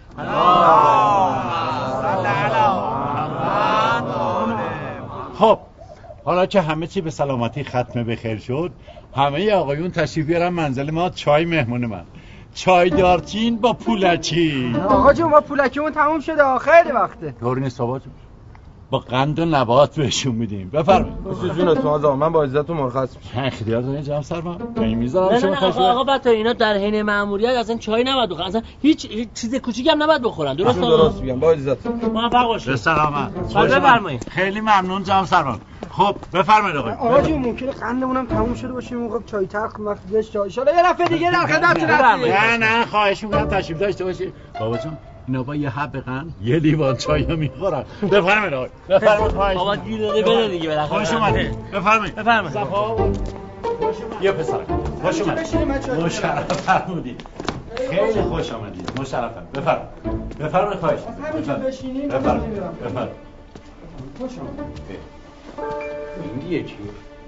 خب حالا که همه چی به سلامتی ختم به خیر شد، همه آقایون تشریف بیارن منزل ما چای مهمون من. چای دارچین با پولکی. آقا جون ما پولکیمون تموم شده، خیلی وقته. طوری نیست بابا جون، با قند و نبات بهشون میدیم. بفرمایید. جونتون آقا من با عزتتون مرخص میشم. اختیار دارین جناب سرمان. این میذارم شما تشریف. آقا بعد اینا در حین مأموریت اصلا چای نباید بخورن، اصلا هیچ چیز کوچیکی هم نباید بخورن. درست میگم با عزت. موفق باشید. به سلامت. بفرمایید. خیلی ممنون جناب سرمان. خب بفرمایید آقا جون ممکنه قندمون هم تموم شده باشه، موقع چای تلخ وقت گشت چای ان یه دفعه دیگه در خدمتتون هستیم. نه خواهش می‌کنم تشریف داشته باشید. بابا جون اینا با یه حب قند یه لیوان چای میخورن. بفرمایید آقا. بفرمایید. بابا گیر داده بده دیگه بالاخره. خوش اومدید. بفرمایید. بفرمایید. بیا پسرم خوش اومدید. مشرف فرمودید. خیلی خوش آمدید. مشرفم. بفرمایید خواهش. بفرمایید. خوش آمدید. این دیگه چیه؟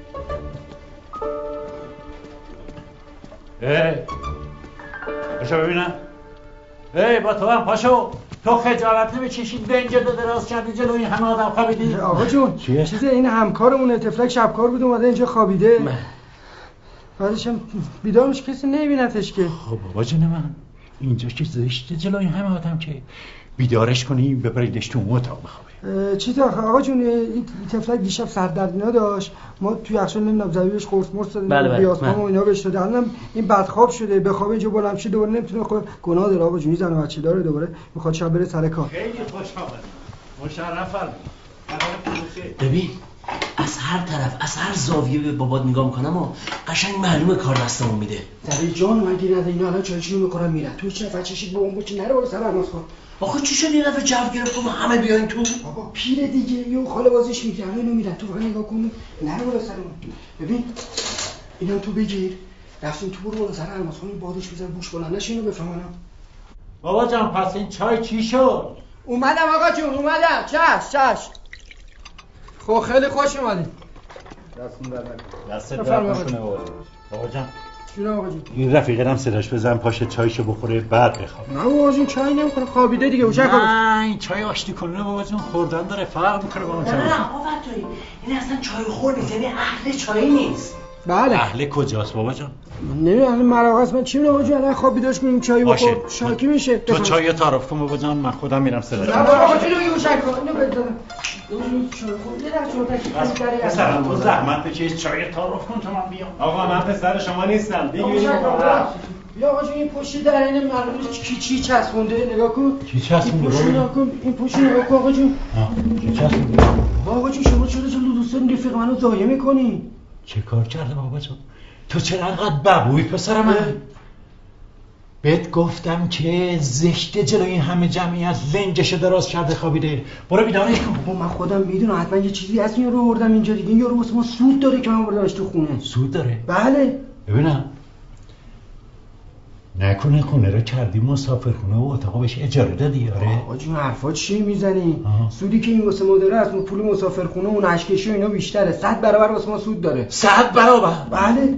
پاشو ببینم. با تو هم پاشو. تو خجالت نمی‌کشید به اینجا دراز کردی جلوی همه آدم خوابیدی؟ آقا جون چیز این همکارمونه تفلک شبکار بود اومده اینجا خوابیده. بعدش هم بیدار میشه کسی نمیبینتش که. خب بابا جون من اینجا که زشته جلوی همه آدم که بیدارش کنیم ببریدش تو اتاق بخوابه. چی آقا جون این تفلک دیشب سردردینا داشت، ما توی یخچال نمیدونم زویرش قرص مرص دادیم بیاسپام و اینا بهش داده، الانم این بدخواب شده بخوابه اینجا بلند شه دوباره نمیتونه گناه داره آقا جون، زن و بچه داره دوباره میخواد شب بره سر کار. خیلی خوش آمدید. مشرف فرمایید. ببین از هر طرف از هر زاویه به بابات نگاه میکنم و قشنگ معلومه کار دستمون میده. در جان من گیر نده اینا الان چایشونو میخورن میرن. تو چه بچه‌شی با اون بود که نره بالا سر نماز خون. آخه چی شد این دفعه جو گرفت و همه بیاین تو؟ بابا پیر دیگه یه خاله بازیش میگردن اینو میرن تو فقط نگاه کن نره بالا سر اون. ببین اینم تو بگیر رفتیم تو برو بالا سر نماز خون بادش میذاره بوش بلند نشه اینو بفهمم. بابا جان پس این چای چی شد؟ اومدم آقا جون اومدم. چش خب خیلی خوش اومدید. دست درد نکنه بابا جان. جون آقا جون این رفیقم صداش بزن پاشه چایشو بخوره بعد بخواب. نه بابا جون چای نمیخوره خوابیده دیگه اوشا کن. نه این چای آشتی کنه بابا جون خوردن داره فرق میکنه با اون چای. نه آقا فتوی این اصلا چای خور نیست، یعنی اهل چای نیست. بله اهل کجاست بابا جان؟ نمیدونم مراقبه است من چی میدونم بابا جون الان خوابیداش کنیم چای بخور شاکی میشه. تو چای تعارف کن بابا جان من خودم میرم صداش. نه بابا جون میگم شاکی کن اینو بذارم. پسرم تو زحمت بکش چای تعارف کن تو من بیام. آقا من پسر شما نیستم دیگه بیا آقا جون این پشت در این معلومه چی چسبونده نگاه کن. چی چسبونده؟ نگاه کن این پشت نگاه کن آقا جون. چی چسبونده؟ آقا جون شما چرا جلو دوستان رفیق منو ضایع میکنی؟ چه کار کرده بابا جون؟ تو چرا انقدر ببوی پسر من؟ بهت گفتم که زشته جلوی همه جمعیت لنجشو دراز کرده خوابیده. برو بیدارش کن. بابا من خودم میدونم حتما یه چیزی هست این رو آوردم اینجا دیگه. این یارو واسه ما سود داره که من بردمش تو خونه. سود داره؟ بله. ببینم نکنه خونه رو کردی مسافرخونه و اتاق بهش اجاره دادی؟ آره آقا جون حرفا چی میزنی؟ سودی که این واسه ما داره از پول مسافرخونه و نشکشی و اینا بیشتره. 100 برابر واسه ما سود داره. 100 برابر؟ بله.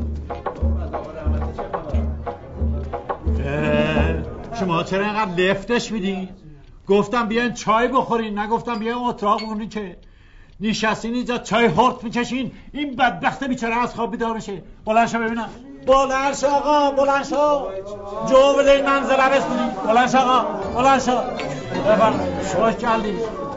شما چرا اینقدر لفتش میدین؟ گفتم بیاین چای بخورین نگفتم بیاین اتاق بمونین که نشستین اینجا چای هورت میکشین. این بدبخت بیچاره از خواب بیدار میشه. بلند شو ببینم. بلند شو آقا بلند شو. جو بده این منظره بسونی. بلند شو آقا بلند شو. بفرمایید. خوش کردی.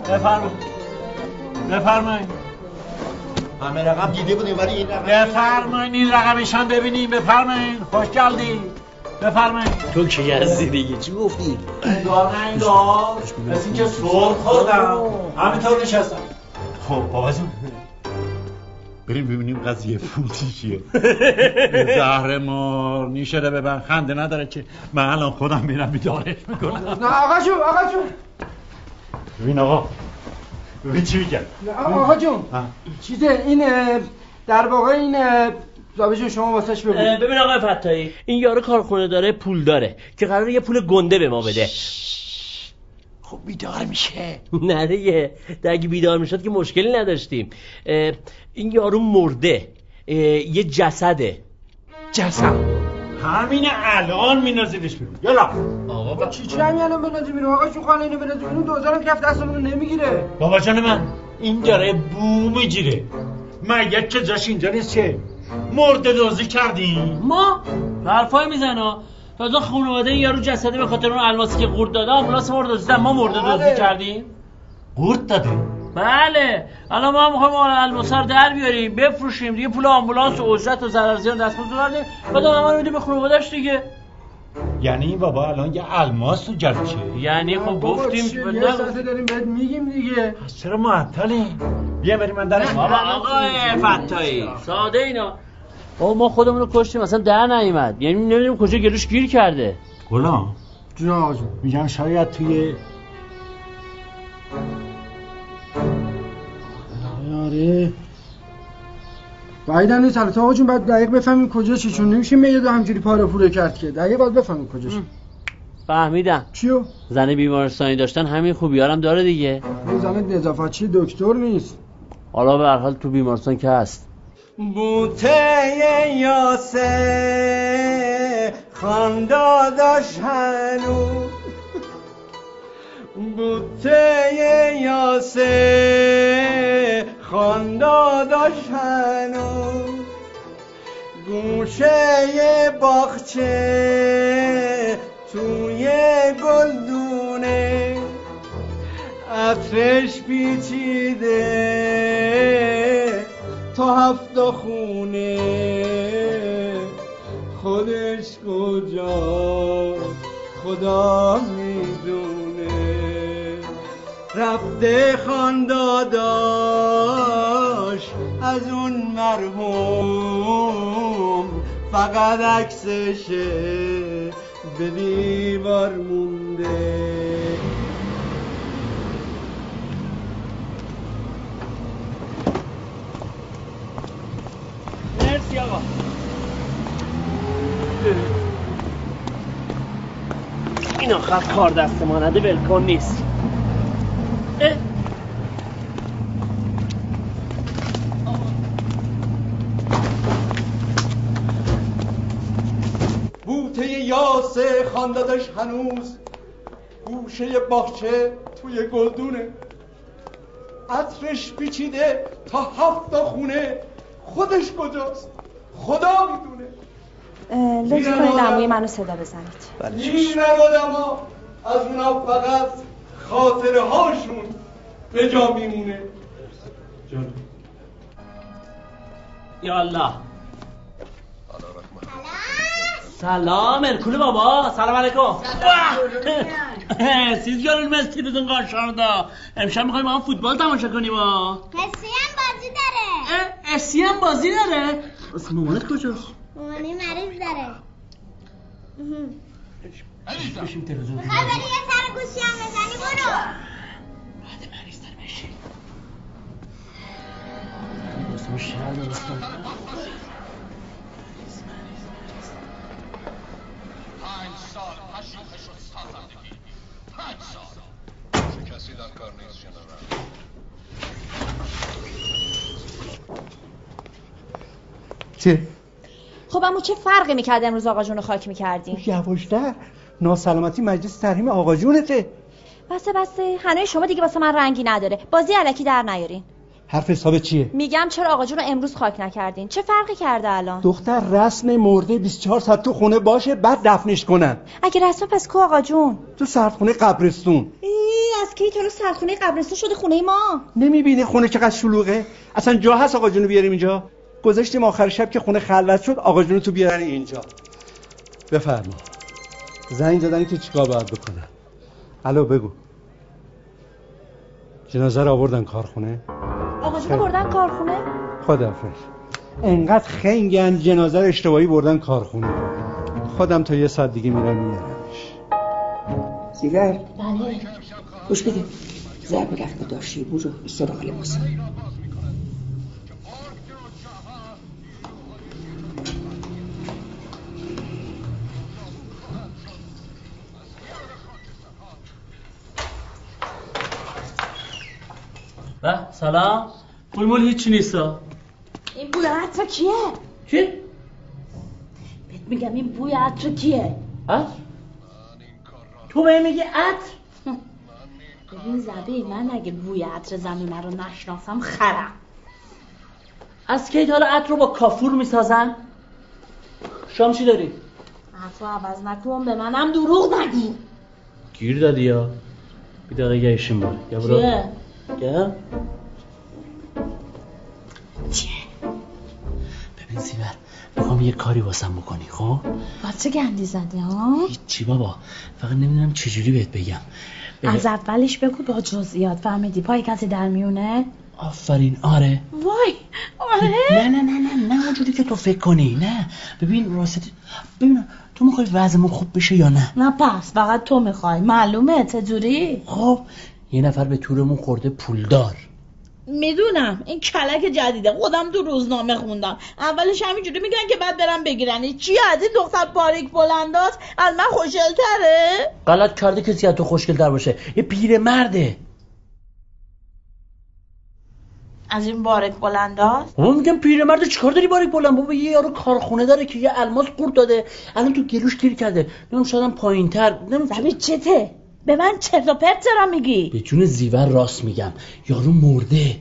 بفرمایید. همه رقم دیده بودیم ولی این رقم بفرمایید این رقمش هم ببینیم. بفرمایید. خوش کردی. بفرمایید. تو کی هستی دیگه چی گفتی؟ انگار نه انگار از اینکه سر خوردم همینطور نشستم. خب بابا جون بریم ببینیم قضیه فوتی چیه. زهر مار نیشده ببن خنده نداره که من الان خودم میرم بیدارش میکنم. نه آقا جون ببین آقا ببین چی میگن. آقا جون چیزه این در واقع این زابه جون شما واسش بگو. ببین آقای فتایی این یارو کارخونه داره پول داره که قراره یه پول گنده به ما بده. خب بیدار میشه؟ نه دیگه اگه بیدار میشد که مشکلی نداشتیم. این یارو مرده یه جسده. جسد؟ همین الان مینازیدش بیرون. یالا آقا چی همین الان بنازی بیرون؟ آقا چون خاله اینو بنازی بیرون دوزارم که دستمون رو نمیگیره. بابا جان من این داره بو میگیره. مگه که جاش اینجا نیست چه؟ مرده دوزی کردیم ما حرفای میزنه. تازه خانواده این یارو جسده به خاطر اون الماسی که قورت داده آمبولانس مرده دوزیدن. ما مرده دوزی کردیم؟ قورت داده؟ بله. الان ما میخوایم الماس رو در بیاریم بفروشیم دیگه پول آمبولانس و اجرت و ضرر زیان دستمون دادیم بعد ما رو میدیم به خانواده‌اش دیگه. یعنی این بابا الان یه الماس تو جلوشه؟ یعنی خب گفتیم یه ساعته داریم بهت میگیم دیگه. چرا معطلیم؟ بیا بریم من درش. بابا آقای فتایی ساده اینا. ما خودمون رو کشتیم اصلا در نیومد. یعنی نمیدونیم کجا گلوش گیر کرده. غلام جون آقا جون میگم شاید توی آره بعیدن نیست. البته آقا جون باید دقیق بفهمیم کجا چی، چون نمیشه میاد همینجوری پاره پوره کرد که. دقیق باید بفهمیم کجاش. فهمیدم. چیو؟ زن بیمارستانی داشتن همین خوبیارم داره دیگه. این زن نظافتچی دکتر نیست. حالا به هر حال تو بیمارستان که هست. بوته یاسه خانداداش هنوز، بوته یاسه خانداداش هنوز، گوشه باغچه توی گلدونه، عطرش پیچیده تا 7 خونه، خودش کجا خدا میدونه، رفته خانداداش از اون مرحوم، فقط عکسشه به دیوار مونده. مرسی آقا. این آخر کار دست ما نده ولکن نیست. بوته یاسه خاندادش هنوز، گوشه باغچه توی گلدونه، عطرش پیچیده تا 7 خونه، خودش کجاست خدا میدونه. لطف کنید عموی منو صدا بزنید. میرن آدما از اونا فقط خاطره هاشون به جا میمونه. یا الله. سلام ارکول بابا. سلام علیکم. سیز جلال مستی بدون قاشاردا. امشب میخوایم با هم فوتبال تماشا کنیم. مسی هم بازی داره. اسی هم بازی داره؟ اسم مامانت کجاست؟ مامانی مریض داره. بشیم تلویزیون. میخوای بری یه سر گوشی هم بزنی برو. بعد مریض داره بشیم. اسم شهر درستم. 5 سال پژوهش و سازندگی. 5 سال. چه کسی در کار نیست جنرال. چه؟ خب اما چه فرقی میکرد امروز آقا جون رو خاک میکردیم؟ یواشتر، ناسلامتی مجلس تحریم آقا جونته. بسه هنوز شما دیگه واسه من رنگی نداره. بازی الکی در نیارین. حرف حساب چیه؟ میگم چرا آقا جون رو امروز خاک نکردین؟ چه فرقی کرده الان؟ دختر رسم مرده 24 ساعت تو خونه باشه بعد دفنش کنن. اگه رسم پس کو آقا جون؟ تو سردخونه قبرستون. از کی تو سردخونه قبرستون شده خونه ما؟ نمیبینی خونه چقدر شلوغه؟ اصلا جا هست آقا جونو بیاریم اینجا؟ گذاشتیم آخر شب که خونه خلوت شد آقا جونو تو بیارن اینجا. بفرما. زنگ زدن که چیکار باید بکنن؟ الو بگو. جنازه رو آوردن کارخونه؟ آقا جون بردن کارخونه؟ خداحافظ. انقدر خنگن جنازه رو اشتباهی بردن کارخونه. خودم تا 1 ساعت دیگه میرم میارمش. سیگر بله. گوش بده. ضرب رفت داشتی برو سراغ لباس. سلام. مول هیچی نیستا. این بوی عطر کیه؟ چی؟ بهت میگم این بوی عطر کیه؟ عطر؟ تو به میگی عطر؟ ببین زبی من اگه بوی عطر زنونه رو نشناسم خرم. از کی حالا عطر رو با کافور میسازن؟ شام چی داری؟ عطر عوض نکن به منم دروغ نگی. گیر دادی یا؟ بی دقیقه گیشیم بار. چیه؟ گه؟ چیه؟ ببین سیبر میخوام یه کاری واسم بکنی خب؟ بچه گندی زدی ها؟ هیچی بابا فقط نمیدونم چجوری بهت بگم. از اولش بگو با جزئیات. فهمیدی پای کسی در میونه؟ آفرین آره. وای آره؟ نه اونجوری که تو فکر کنی. نه ببین راستی ببین تو میخوای وضعمون خوب بشه یا نه؟ نه پس فقط تو میخوای. معلومه چجوری؟ خب یه نفر به تورمون خورده پولدار. میدونم این کلک جدیده، خودم تو روزنامه خوندم. اولش همینجوری میگن که بعد برم بگیرن. چی از این دختر باریک بلنداست از من خوشگل‌تره؟ غلط کرده کسی از تو خوشگل‌تر باشه، یه پیرمرده. از این باریک بلنداست؟ بابا میگم پیرمرده، چیکار داری باریک بلند؟ بابا یه یارو کارخونه داره که یه الماس قورت داده، الان تو گلوش گیر کرده. نمیدونم شاید هم پایین‌تر. زمین چته؟ به من چرت و پرت چرا میگی؟ به جون زیور راست میگم، یارو مرده.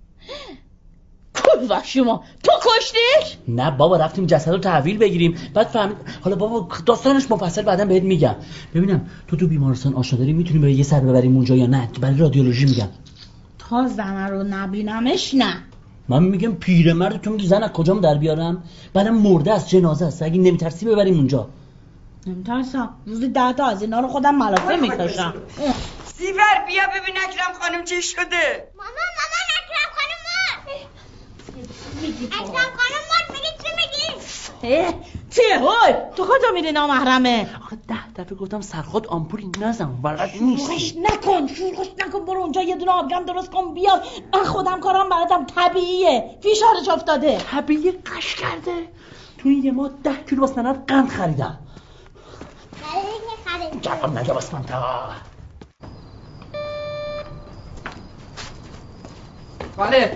کل شما تو کشتیش؟ نه بابا، رفتیم جسدو تحویل بگیریم، بعد فهمید. حالا بابا داستانش مفصل بعداً بهت میگم. ببینم تو بیمارستان آشنا داری، میتونیم یه سر ببریم اونجا یا نه؟ برای رادیولوژی میگم. تا زن رو نبینمش نه. من میگم پیرمرد، تو میگی زن از کجام در بیارم؟ بعدم مرده است، جنازه است. اگه نمیترسی ببریم اونجا. نمیترسم، روزی 10 تا از اینا رو خودم ملافه میکشم. زیور بیا ببین اکرم خانم چی شده. مامان اکرم خانم مرد. اکرم خانم مرد، میگی چی میگی؟ چیه هوی؟ تو کجا میری نامحرمه؟ آخه 10 دفعه گفتم سرخود آمپولی نزن، بلد نیستی. شورش نکن، برو اونجا یه دونه آبگم درست کن بیار. من خودم کارم بلدم، طبیعیه، فشارش افتاده. طبیعی قش کرده. تو این یه ماه 10 کیلو واسه ننت قند خریدم. جواب نگه واسه من تا. بله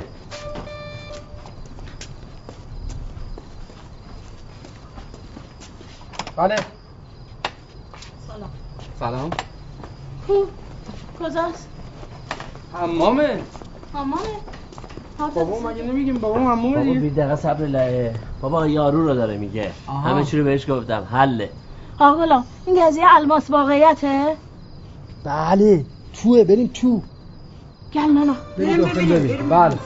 بله. سلام. کجاست؟ حمامه. بابا مگه نمیگیم بابا حمامه؟ بابا بی دقیقه صبر لعه. بابا یارو رو داره میگه. همه چی رو بهش گفتم، حله. آقا این قضیه الماس واقعیته؟ بله توه، بریم تو. گل نانا بریم ببینیم. بله.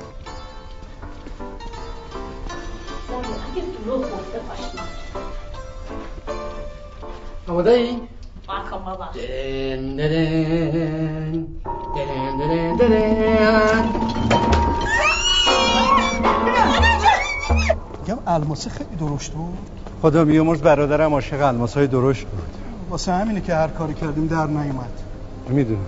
آماده ای؟ باکم بابا. دن دن دن دن دن. میگم الماسه خیلی درشت بود. خدا بیامرز برادرم عاشق الماسای درشت بود. واسه همینه که هر کاری کردیم در نیومد. میدونم.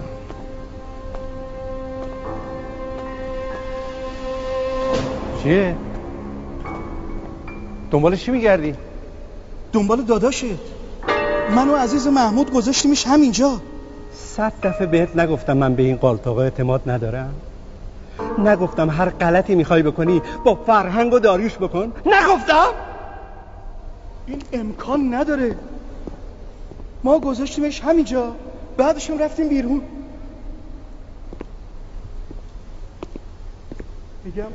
چیه؟ دنبالش چی میگردی؟ دنبال داداشه. منو عزیز محمود گذاشتیمش همینجا. 100 دفعه بهت نگفتم من به این قالتاقا اعتماد ندارم؟ نگفتم هر غلطی میخوای بکنی با فرهنگ و داریوش بکن؟ نگفتم؟ این امکان نداره. ما گذاشتیمش همینجا، بعدش هم رفتیم بیرون. میگم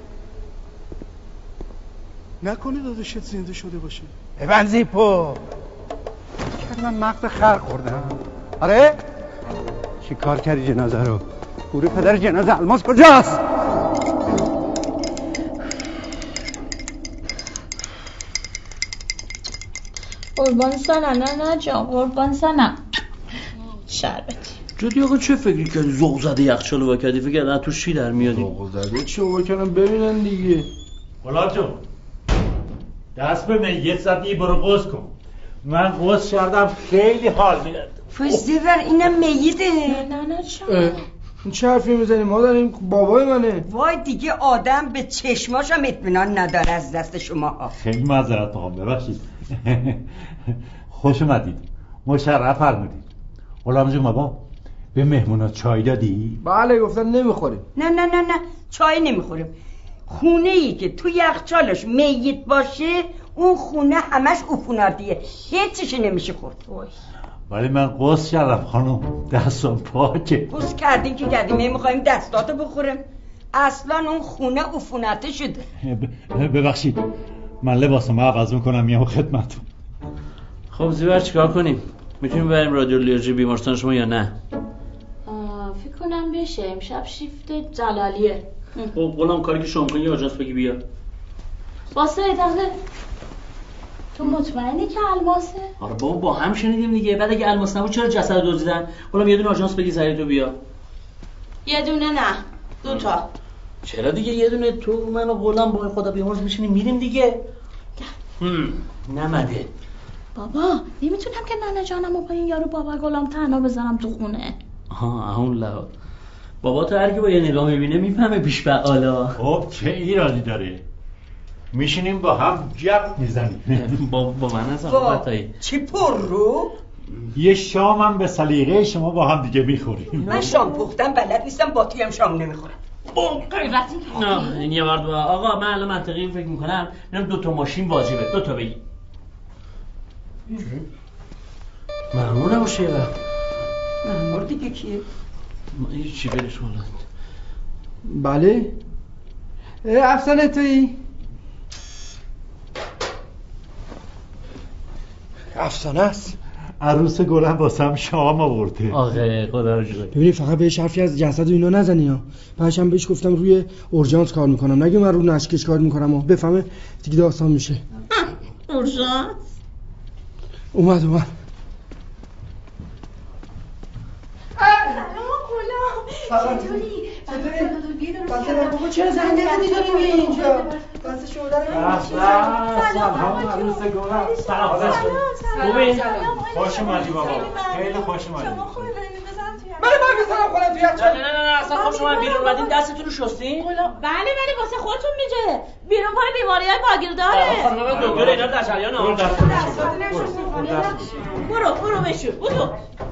نکنه داداشت زنده شده باشه. ببند زیپو. من مغز خر خوردم. آره؟ چی کار کردی جنازه رو؟ گوره پدر جنازه الماس کجاست؟ قربان سنم نه جان، قربان سنم. شربتی جدی آقا چه فکری کردی؟ ذوق زده یخچالو با کردی؟ فکر کردن تو چی در میادی؟ ذوق زده چه بکنم ببینن دیگه. غلام جون دست به میت زدی، برو قص کن. من قص کردم خیلی حال میاد. فوزیور اینم میته. نه چرا؟ این چه حرفی میزنی؟ ما داریم بابای منه. وای دیگه آدم به چشماش هم اطمینان نداره از دست شما. خیلی معذرت میخوام، ببخشید. خوش اومدید، مشرف فرمودید. غلام جون بابا به مهمونا چای دادی؟ بله گفتن نمیخوریم. نه چای نمیخوریم. خونه ای که تو یخچالش میت باشه اون خونه همش عفوناتیه، هیچیش نمیشه خورد. ولی من قص کردم خانم، دستم پاکه. قص کردین که کردیم، میخوایم دستاتو بخوریم. اصلا اون خونه عفوناته شده. ببخشید من لباسمو عوض میکنم میام خدمتتون. خب زیور چیکار کنیم؟ میتونیم بریم رادیولوژی بیمارستان شما یا نه؟ فکر کنم بشه. امشب شیفت جلالیه. خب غلام کاری که شما کنی یه آژانس بگی بیا. واسه دقیقه تو مطمئنی که الماسه؟ آره بابا با هم شنیدیم دیگه. بعد اگه الماس نبود چرا جسد دزدیدن؟ غلام یه دونه آژانس بگی سریع تو بیا. یه دونه نه، 2 تا. چرا دیگه یه دونه؟ تو من و غلام با خدا بیامرز میشینیم میریم دیگه. نمده بابا نمیتونم که ننه جانم و با این یارو بابا غلام تنها بذارم تو خونه. اون لحاظ بابا تو هر کی با یه نگاه میبینه میفهمه پیش بقالا. خب چه ایرادی داره؟ میشینیم با هم جب میزنیم. با من از آقابتایی چی پر رو؟ یه شام هم به سلیقه شما با هم دیگه میخوریم. من شام پختم بلد نیستم، با توی هم شام نمیخورم. غیرتی نه این یه بار آقا من الان منطقی فکر میکنم میرم 2 ماشین واجبه 2 بگی مأمور نباشه یه وقت. مأمور دیگه کیه؟ این چی برش مالد؟ بله افسانه تویی؟ افسانه است. عروس گلم واسم شام آورده. آخه خدا رو شکر. ببینی فقط بهش حرفی از جسد و اینا نزنی ها. بعدش بهش گفتم روی اورژانس کار میکنم، نگه من رو نشکش کار میکنم و بفهمه دیگه داستان میشه. اورژانس اومد چطوری؟ بابا چرا زنگ نزدی داری میای اینجا؟ دست شما در سلام عروس گلم. سلام. خوش اومدی بابا. خیلی خوش اومدی. من بزنم خودم توی یخچال. نه اصلا خوش اومدین بیرون اومدین دستتون رو شستین؟ بله واسه خودتون میگه. بیرون پای بیماری‌های باگیرداره. خانم دکتر اینا در جریانه. برو بشور. برو.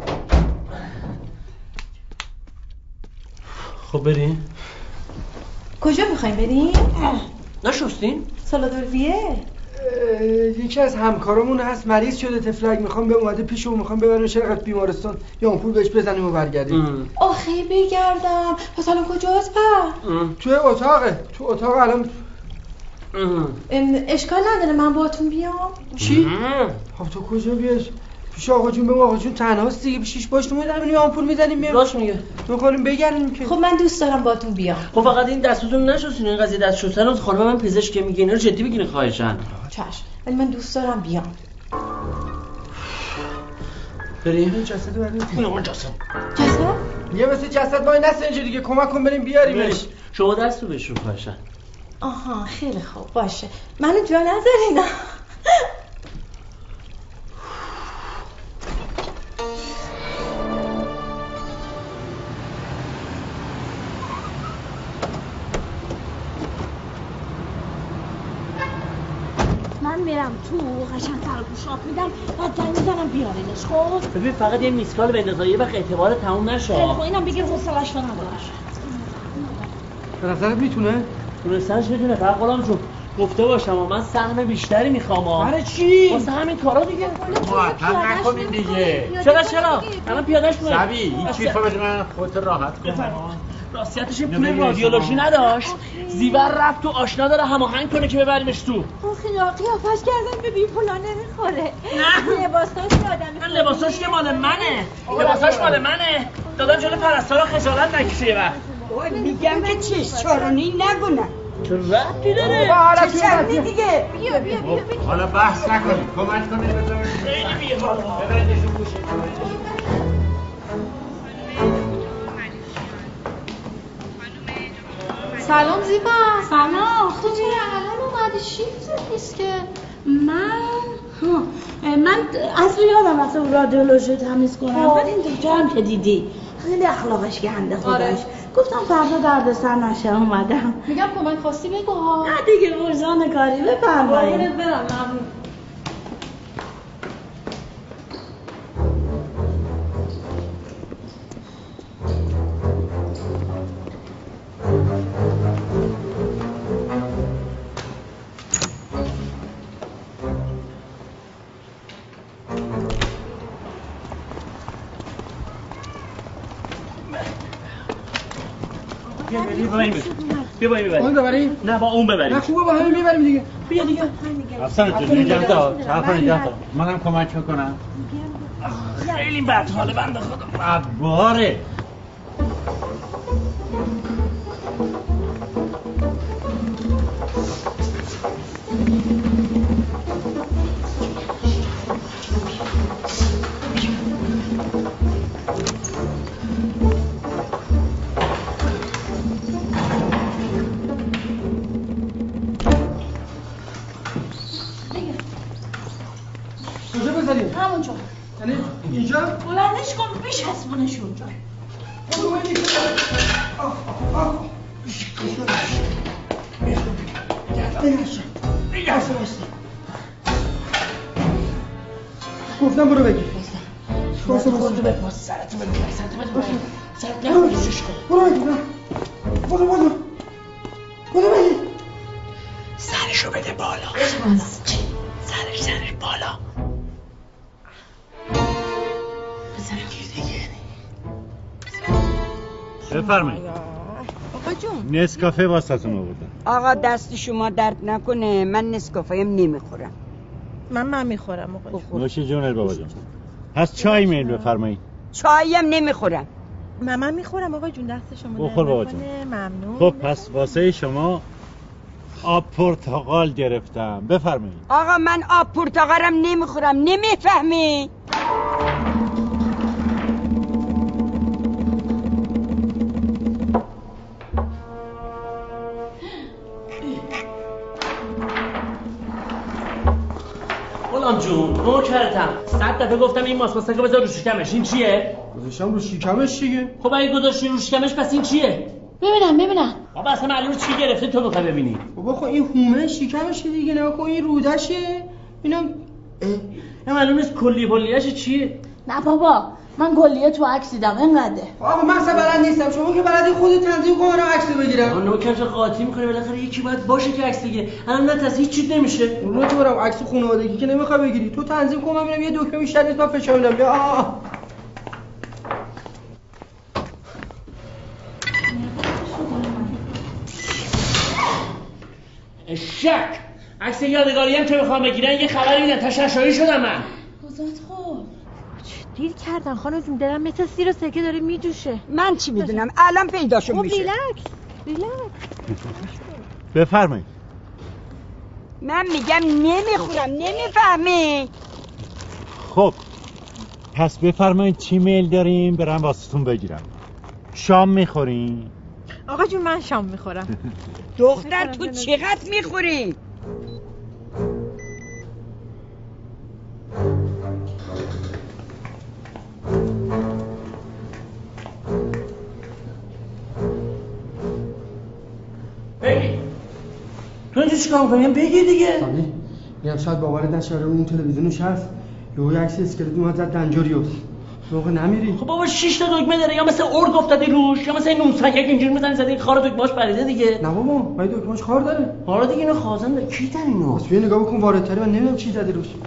خب بریم. کجا میخوایم بریم؟ نشستین؟ سالادولویه. یکی از همکارامون هست مریض شده تفلک، میخوام به اومده پیشمون، میخوام ببریم شرقت بیمارستان یا آمپول بهش بزنیم و برگردیم. آخه بگردم پس الان کجاست توی اتاق الان. اشکال نداره من باهاتون بیام. چی؟ خب تو کجا بیاش؟ پیش آقا جون بگو آقا جون تنهاست دیگه، پیشش باش تو میدونیم آمپول میزنیم میام. راست میگه. میخوریم بگردیم که. خب من دوست دارم باهاتون بیام. خب فقط این دستتون نشستین، این قضیه دست شستن رو خانم من پزشک میگه، اینا رو جدی بگیرین خواهشاً. چشم ولی من دوست دارم بیام. بریم جسد بریم. اون جسد یه مثل جسد وای نسه اینجا دیگه، کمک کن بریم بیاریمش. شما دستو بهشون خواهشاً. آها خیلی خوب باشه. منو جا نذارین. من میرم تو قشنگ سر پوشاک میدم بعد زنگ میزنم بیارینش. خب ببین فقط یه میسکال بنداز یه وقت اعتبار تموم نشه. خیلی خب اینم بگیر حوصله‌اش رو نداره. به نظرت میتونه؟ تونستنش میتونه. فقط قولم جون گفته باشم من سهم بیشتری میخوام. برای چی؟ واسه همین کارا دیگه. معطل نکنین دیگه. چرا؟ الان پیادهش کنیم. سبی این چیزا بده من خودت راحت کن. راستیتش پول رادیولوژی نداشت. زیور رفت تو آشنا داره هماهنگ کنه که ببریمش تو. قیافش کردن به بی پولا نمیخوره. نه لباساش آدمی. لباساش که مال منه. دادم جلو پرستارا خجالت نکشه یه وقت. میگم که چش چارونی نگونم. چه ربطی داره؟ چه چرنی دیگه. بیا. حالا بحث نکنید. کمک کنید بذارید. خیلی بی‌حال. ببریدشون گوشه. سلام زیبا. سلام. تو چرا الان اومدی؟ شیفتت نیست که. من اصلا یادم رفته رادیولوژی تمیز کنم. بعد این دکتر هم که دیدی خیلی اخلاقش گنده خودش. گفتم فردا دردسر نشه اومدم. میگم کمک خواستی بگو ها. نه دیگه ورژن کاری بفرمایید. قربونت برم. ممنون. بیا با این ببریم. اون ببریم؟ نه با اون ببریم. نه خوبه با همین میبریم دیگه. بیا دیگه. افسانه تو نگه دار. منم کمک میکنم. خیلی بد حاله بنده خدا. باره. کجا بذاریم؟ همونجا. یعنی اینجا؟ بلندش کن بیش از بونش اونجا. گفتم برو بگیر. خودتو بپاس، سرتو بگیر. سرت نخوری شوش کن. برو بگیر. سرشو بده بالا. سرش بالا. بفرمایید. آقا جون نسکافه واسهتون آوردم. آقا دست شما درد نکنه، من نسکافه‌ام نمیخورم. من میخورم آقا جون. نوش جونت بابا جون. پس چای میل بفرمایید. چایی هم نمیخورم. من میخورم آقا جون، دست شما بخور بابا جون. ممنون. خب پس واسه شما آب پرتقال گرفتم، بفرمایید. آقا من آب پرتقالم نمیخورم، نمیفهمی؟ غلام جون نوکرتم 100 دفعه گفتم این ماسماسکو بذار رو شکمش. این چیه؟ گذاشتم رو شکمش دیگه. خب اگه گذاشتی رو شکمش پس این چیه؟ ببینم بابا اصلا معلومه چی گرفته تو میخوای ببینی. بابا خب این هومه شکمشه دیگه، نگاه کن این رودشه. اینم معلومه نیست کلیه‌اش چیه. نه بابا من کلیه تو عکس دیدم اینقدره. آقا من اصلا بلد نیستم، شما که بلدی خودت تنظیم کن منم عکس بگیرم. اون نوکرش قاطی میکنه، بالاخره یکی باید باشه که عکس بگیره. الان نه هیچ چیز نمیشه. اون تو برام عکس خانوادگی که نمیخوای بگیری، تو تنظیم کن. من میرم یه دکمه بیشتر نیست من فشار میدم. بیا شک عکس یادگاری هم که میخوام بگیرن یه خبری میدن تششایی شدم من. بزرگ خوب دیر کردن خانم جون، دلم مثل سیر و سرکه داره میجوشه. من چی میدونم الان پیداشون میشه. ریلکس بفرمایید. من میگم نمیخورم، نمیفهمی؟ خب پس بفرمایید چی میل داریم برم واسهتون بگیرم. شام میخورین؟ آقا جون من شام میخورم. دختر تو چقدر میخوری؟ بگی تو اینجا چیکار میکنی؟ بگی دیگه. سامی میگم شاید باورت نشه اون تلویزیونش هست یهو عکس اسکلت اومد زد دنجاریوس. موقع نمیری؟ خب بابا 6 تا دکمه داره، یا مثل ارگ افتادی روش یا مثل این نونسک اینجوری میزنی زدی خار دکمه‌اش پریده دیگه. نه بابا باید دکمه‌اش خار داره. آره دیگه اینو خازن داره. کی داره اینو؟ بس بیا نگاه بکن واردتری، من نمیدونم چی زدی روش.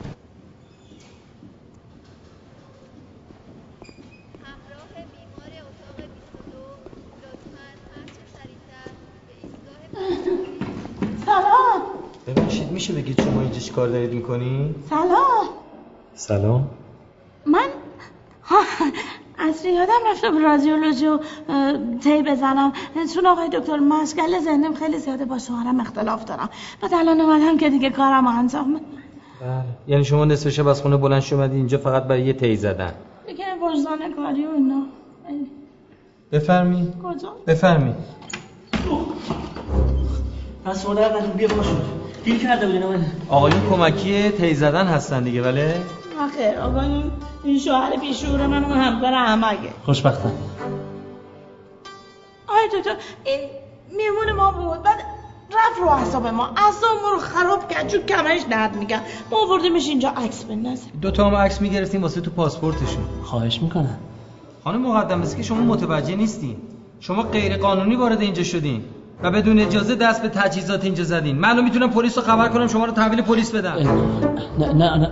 سلام. ببخشید میشه بگید شما اینجا چی کار دارید میکنی؟ سلام. من اصلی یادم رفته به رادیولوژی و تی بزنم، چون آقای دکتر مشکل ذهنم خیلی زیاده، با شوهرم اختلاف دارم. بعد الان اومدم که دیگه کارم انجام بدم. بله یعنی شما نصف شب از خونه بلند شدید اینجا فقط برای یه تی زدن؟ دیگه وجدان کاری و اینا. بفرمی. کجا؟ بفرمی. پس مادر من بیا باشه. دیر کرده بود اینا. آقایون کمکی تی زدن هستن دیگه بله؟ آخه آقایون این شوهر بیشعور من و همکار احمقه. خوشبختم. آی دکتر این میمون ما بود، بعد رفت رو اعصاب ما، اعصابمون رو خراب کرد، چون کمرش درد میکنه. ما آوردیمش اینجا عکس بندازیم. 2 تا هم عکس میگرفتیم واسه تو پاسپورتشون. خواهش میکنم. خانم مقدم است که شما متوجه نیستین. شما غیر قانونی وارد اینجا شدین و بدون اجازه دست به تجهیزات اینجا زدین. من الان میتونم پلیس رو خبر کنم شما رو تحویل پلیس بدم. نه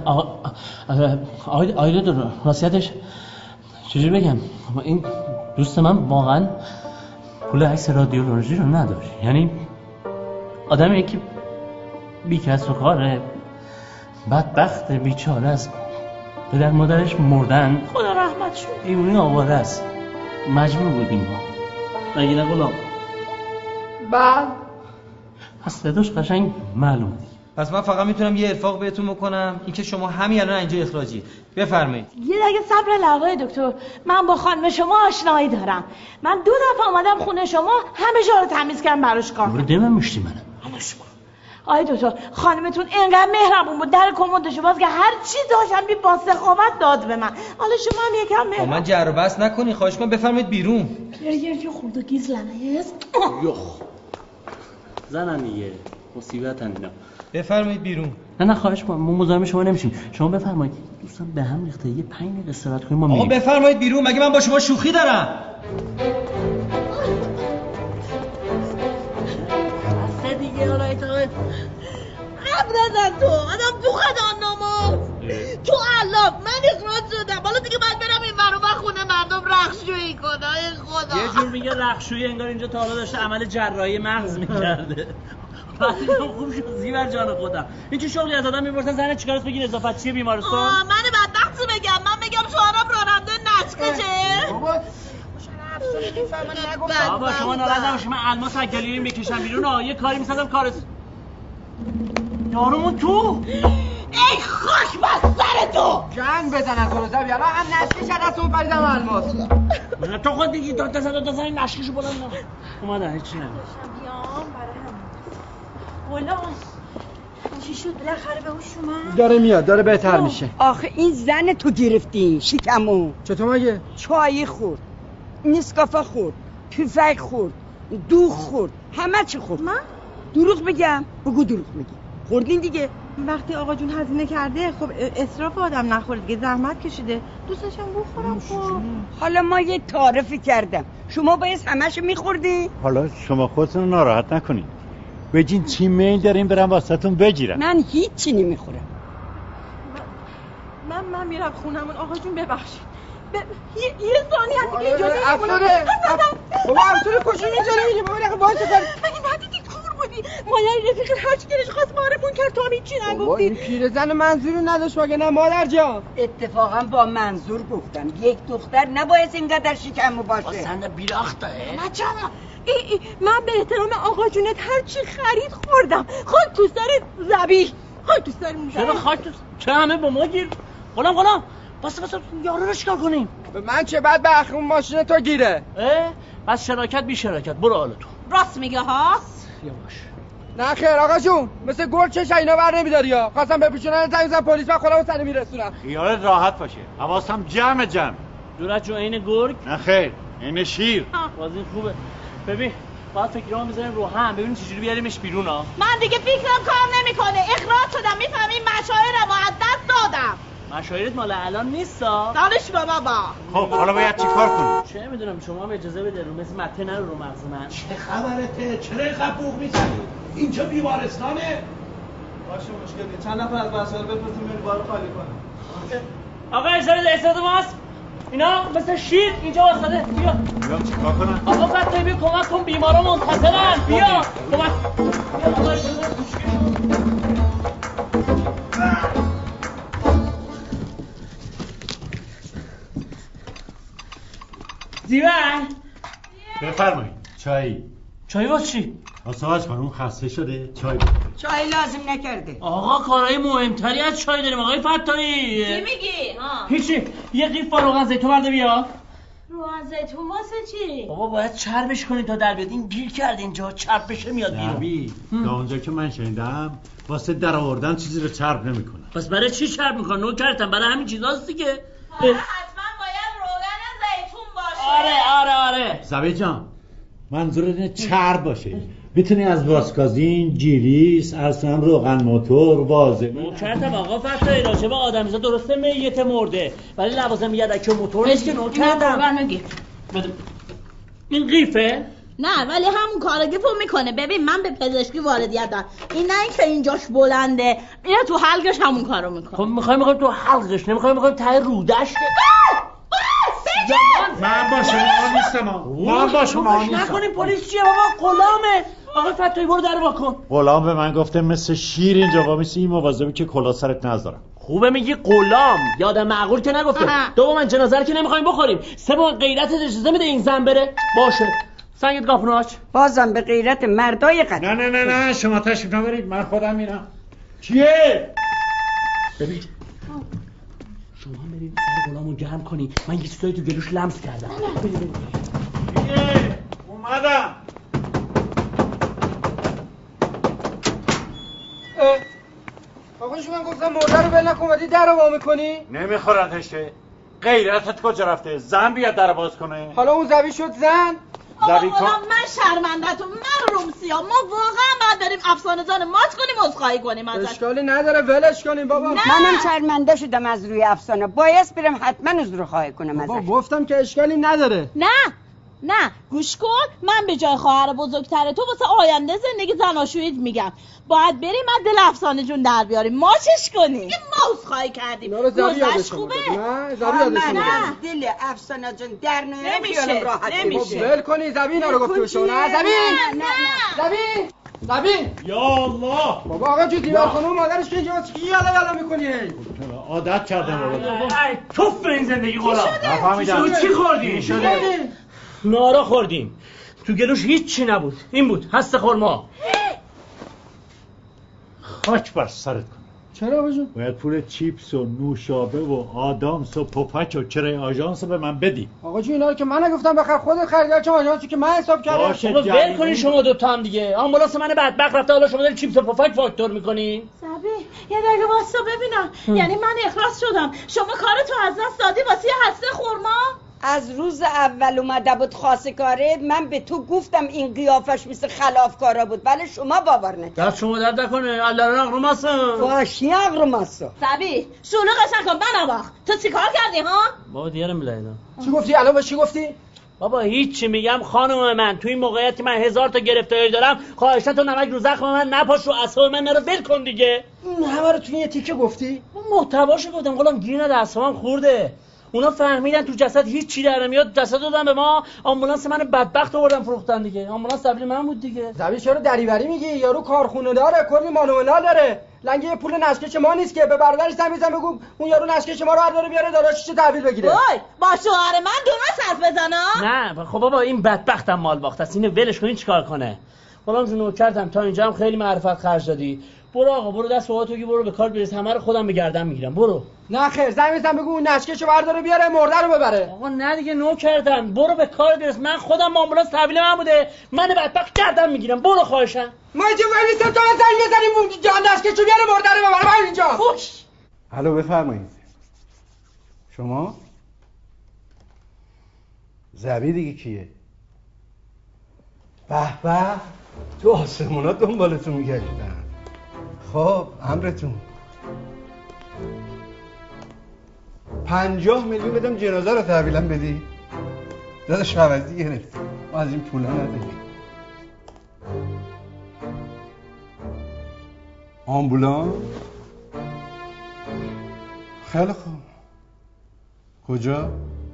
آقای دکتر راستیتش چجوری بگم، این دوست من واقعا پول عکس رادیولوژی رو نداره. یعنی آدمی که بی کس و کاره، بدبخت بیچاره است، پدر مادرش مردن، خدا رحمت شد، ایمونی آواره است، مجبور بودیم ما. مگه نه غلام؟ بله. پس صداش قشنگ معلومه. پس من فقط میتونم یه ارفاق بهتون بکنم، اینکه شما همین الان اینجا اخراجی. بفرمایید. یه دقیقه صبر آقای دکتر، من با خانم شما آشنایی دارم. من 2 دفعه اومدم خونه شما، همه جا رو تمیز کردم براش کار. برو دم میشتی منم. آی دکتر خانمتون اینقدر مهربون بود در کمدشو باز که هر چی داشتم بی با سخاوت داد به من. حالا شما هم یکم مهربون. من جر و بحث نکنی خواهش کنم بفرمایید بیرون. یه خورده گیزلنه یخ زنن دیگه مصیبتن اینا. بفرمایید بیرون. نه خواهش کنم ما مزاحم شما نمیشیم. شما بفرمایید. دوستان به هم ریخته یه 5 دقیقه استراحت کنیم ما میریم. آقا بفرمایید بیرون مگه من با شما شوخی دارم؟ بسه دیگه حالا ایتاقه قبل نزن تو آدم بوخد آنامو تو علاب من اخراج شدم حالا دیگه باید برم این ور و خونه مردم رخشویی کنه ای خدا. یه جور میگه رخشویی انگار اینجا تا حالا داشته عمل جراحی مغز میکرده. وقتی خوب شد زیور جان خودم این چه شغلی از آدم میپرسن زنه چیکارش بگین اضافت چیه بیمارستان؟ من بدبخت بگم من بگم شوهرم راننده نچکشه بابا شما ناراحت نباشید من الماس اگلیه میکشم بیرون یه کاری میسازم کارس یارمون تو ای خاک بس سر تو جنگ بزنن تو رو زبی الان هم نشکی شد از اون پریدم الماس من تو خود دیگی داد دزن این نشکیشو بلند اومدن هیچی نمیشه غلام چی شد بالاخره به هوش اومد؟ داره میاد داره بهتر میشه. آخه این زن تو گرفتی شکمو. چطور مگه؟ چای خورد نسکافه خورد پفک خورد دوغ خورد همه چی خورد. من؟ دروغ بگم بگو دروغ میگی خوردین دیگه. وقتی آقا جون هزینه کرده خب اسراف آدم نخوره دیگه زحمت کشیده دوستشم بخورم. خب حالا ما یه تعارفی کردم شما باید همه‌شو میخوردی؟ حالا شما خودتون ناراحت نکنین بگین چی میل دارین برم واسهتون بگیرم. من هیچی نمیخورم. من میرم خونمون آقا جون ببخشید. یه ثانیه دیگه اینجا افسوره بابا افسوره کشو می‌ذاره میگه بابا نخه باید کار. مگه ندیدی کور بودی مادر رفیق هر چی دلش خواست معرفون کرد تو هم هیچی نگفتی. بابا این پیرزن منظوری نداشت مگه نه مادر جان؟ اتفاقا با منظور گفتم یک دختر نباید اینقدر شکمو باشه. اصلا بیراخته مچا من به احترام آقا جونت هر چی خرید خوردم. خاک تو سر زبیح خاک تو سر موزه. چرا خاک تو چه همه با ما گیر؟ غلام بس یارو رو چیکار کنیم؟ به من چه بعد به اخون ماشین تو گیره. بس شراکت بی شراکت برو حالا تو. راست میگه ها؟ یواش. نه خیر آقا جون مثل گل چش اینا ور نمیداری ها. خواستم بپیچونن زنگ پلیس من خودمو سری میرسونم. خیالت راحت باشه. حواسم جمع. دورت جو عین گرگ؟ نه خیر عین شیر. بازی خوبه. ببین باید فکرامو بزنیم رو هم ببینیم چجوری بیاریمش بیرون ها. من دیگه فکرم کار نمیکنه. اخراج شدم میفهمی مشاعرمو از دست دادم. مشاعرت مال الان نیستا؟ دانش بابا. خب حالا باید چی کار کنیم؟ چه میدونم شما هم اجازه بده رو مثل مته نرو رو مغز من. چه خبرته؟ چرا اینقدر بوق میزنی؟ اینجا بیمارستانه؟ باشه مشکل نیست. چند نفر از وسایل بپرسیم بریم بارو خالی کنه. آقا اجازه استاد ماست. اینا مثل شیر اینجا واسطه بیا. بیام چیکار کنم؟ آقا بعد بیا کمک کن بیمارا منتظرن. بیا کمک. بیا آقا اجازه زیوان بفرمایید. چای واسه چی؟ آساج خانم خسته شده چای لازم نکرده. آقا کارهای مهمتری از چای داریم آقای فتایی. چی میگی؟ هیچی یه قیف روغن زیتون برده بیا. روغن زیتون واسه چی؟ بابا باید چربش کنی تا در بیاد. این گیر کرد اینجا چرب بشه میاد بیرون. تا اونجا که من شنیدم واسه در آوردن چیزی رو چرب نمیکنه. پس برای چی چرب میکنن؟ نوکرتم برای همین چیزاست دیگه. حتما باید روغن زیتون باشه. آره زبی جان منظور اینه چرب باشه. میتونی از واسکازین، گیریس، اصلا روغن موتور، واژه. نوکرتم آقا فتایی راجع به آدمیزا درسته میت مرده ولی لوازم یدک و موتور نیست که نوکرتم. این قیفه؟ نه ولی همون کارگیفو میکنه. ببین من به پزشکی واردیت دارم. این نه اینکه اینجاش بلنده اینه تو حلقش همون کارو میکنه. خب میخوایم تو حلقش نمیخوایم ته رودش. من با شما نیستم. نکنیم پلیس چیه بابا؟ غلامه. آقا فتایی برو در وا کن. غلام به من گفته مثل شیر اینجا وامیسی این مواظبی که کلاه سرت نذارم. خوبه میگی غلام یادم معقول که نگفته. دوم جنازه رو که نمیخوایم بخوریم. سوم غیرتت اجازه میده این زن بره. باشه سنگت قاپناچ بازم به غیرت مردای قد. نه شما تشریف نبرید من خودم میرم. چیه؟ ببین شما هم برید سر غلامو گرم کنی. من یه چیزایی تو گلوش لمس کردم. اومدم. آقا جون من گفتم مرده رو ول نکن ودی در رو وا میکنی؟ نمیخورتشه. غیرتت کجا رفته؟ زن بیاد در باز کنه. حالا اون زبی شد زن؟ آقا من شرمنده‌تون، من رومسیا، ما واقعا باید بریم افسانه جان مات کنیم عذرخواهی کنیم ازش. اشکالی نداره ولش کنیم بابا. منم شرمنده شدم از روی افسانه، باید برم حتما عذرخواهی کنم ازش. بابا گفتم که اشکالی نداره. نه گوش کن، من به جای خواهر بزرگتر تو واسه آینده زندگی زناشوییت میگم باید بریم از دل افسانه جون در بیاریم، ماچش کنیم. ما عذرخواهی کردیم، گذشت خوبه. نه دل افسانه جون در نمیشه. ول کنی زبینا رو گفته بشه. نه زبین یا الله. بابا آقا جو دیوار خانم مادرش که اینجا چی یالا میکنی؟ عادت کردم بابا. توف این زندگی قرآن. نفهمیدم. چی خوردی؟ نارا خوردیم. تو گلوش هیچی نبود. این بود هست خرما. خاک بر سرت کنم. چرا بجون؟ باید پول چیپس و نوشابه و آدامس و پفک و کرای آژانس به من بدی. آقا جو اینا رو که من نگفتم بخر، خودت خریدار چه آژانسی که من حساب کردم. بابا ول کنین شما دو تا هم دیگه. آمبولانس من بدبخت رفته، حالا شما دارید چیپس و پفک فاکتور میکنین. صبی یه دقیقه واسه ببینم. یعنی من اخلاص شدم، شما کارتو از دست دادی واسه هسته خرما؟ از روز اول اومده بود خاصه کاره، من به تو گفتم این قیافش مثل خلافکارا بود، ولی شما باور نکرد. دست شما درد نکنه. الله اغرماسا باشی اغرماسا. صبی شلوغش نکن بنواخ. تو چیکار کردی ها؟ بابا دیگه نمی‌لایدم. چی گفتی الان؟ با چی گفتی؟ بابا هیچی میگم خانم من، تو این موقعیت که من 1000 تا گرفتاری دارم، خواهشت تو نمک رو زخم من نپاش، رو اعصاب من نرو ول کن دیگه. این همه رو تو این تیکه گفتی؟ محتواشو گفتم، قولم گیر نده، اعصابم خورده. اونا فهمیدن تو جسد هیچ چی در نمیاد، جسد دادن به ما، آمبولانس من بدبخت آوردن فروختن دیگه. آمبولانس تبدیل من بود دیگه. زبی چرا دریوری میگی؟ یارو کارخونه داره، کلی مانوئلا داره. لنگه پول نشکش ما نیست که. به برادرش تمیزم بگو اون یارو نشکش ما رو برداره بیاره داداشش تحویل بگیره. وای با شوهر من درست حرف بزنم؟ نه خب بابا این بدبختم مال باخت است، اینو ولش کن. این چیکار کنه؟ قولم جون نوکرتم، تا اینجا هم خیلی معرفت خرج دادی. برو آقا برو دست بابا تو که برو به کار برس، همه رو خودم به گردن میگیرم. برو. نه خیر زنگ بزن بگو اون نشکشو برداره بیاره مرده رو ببره. آقا نه دیگه نو کردم، برو به کار برس. من خودم آمبولانس تحویل من بوده، من بدبخت گردن میگیرم. برو خواهشم. ما اینجا ولی نیستم تا زنگ بزنیم اون جان نشکشو بیاره مرده رو ببره. من اینجا. خوش. الو بفرمایید. شما؟ زبی دیگه کیه؟ به به تو آسمونا دنبالتون میگشتن. خب امرتون 50 میلیون بدم جنازه رو تحویلم بدی؟ داداش عوضی گرفت، ما از این پولا نداریم. آمبولانس؟ خیلی خوب. کجا؟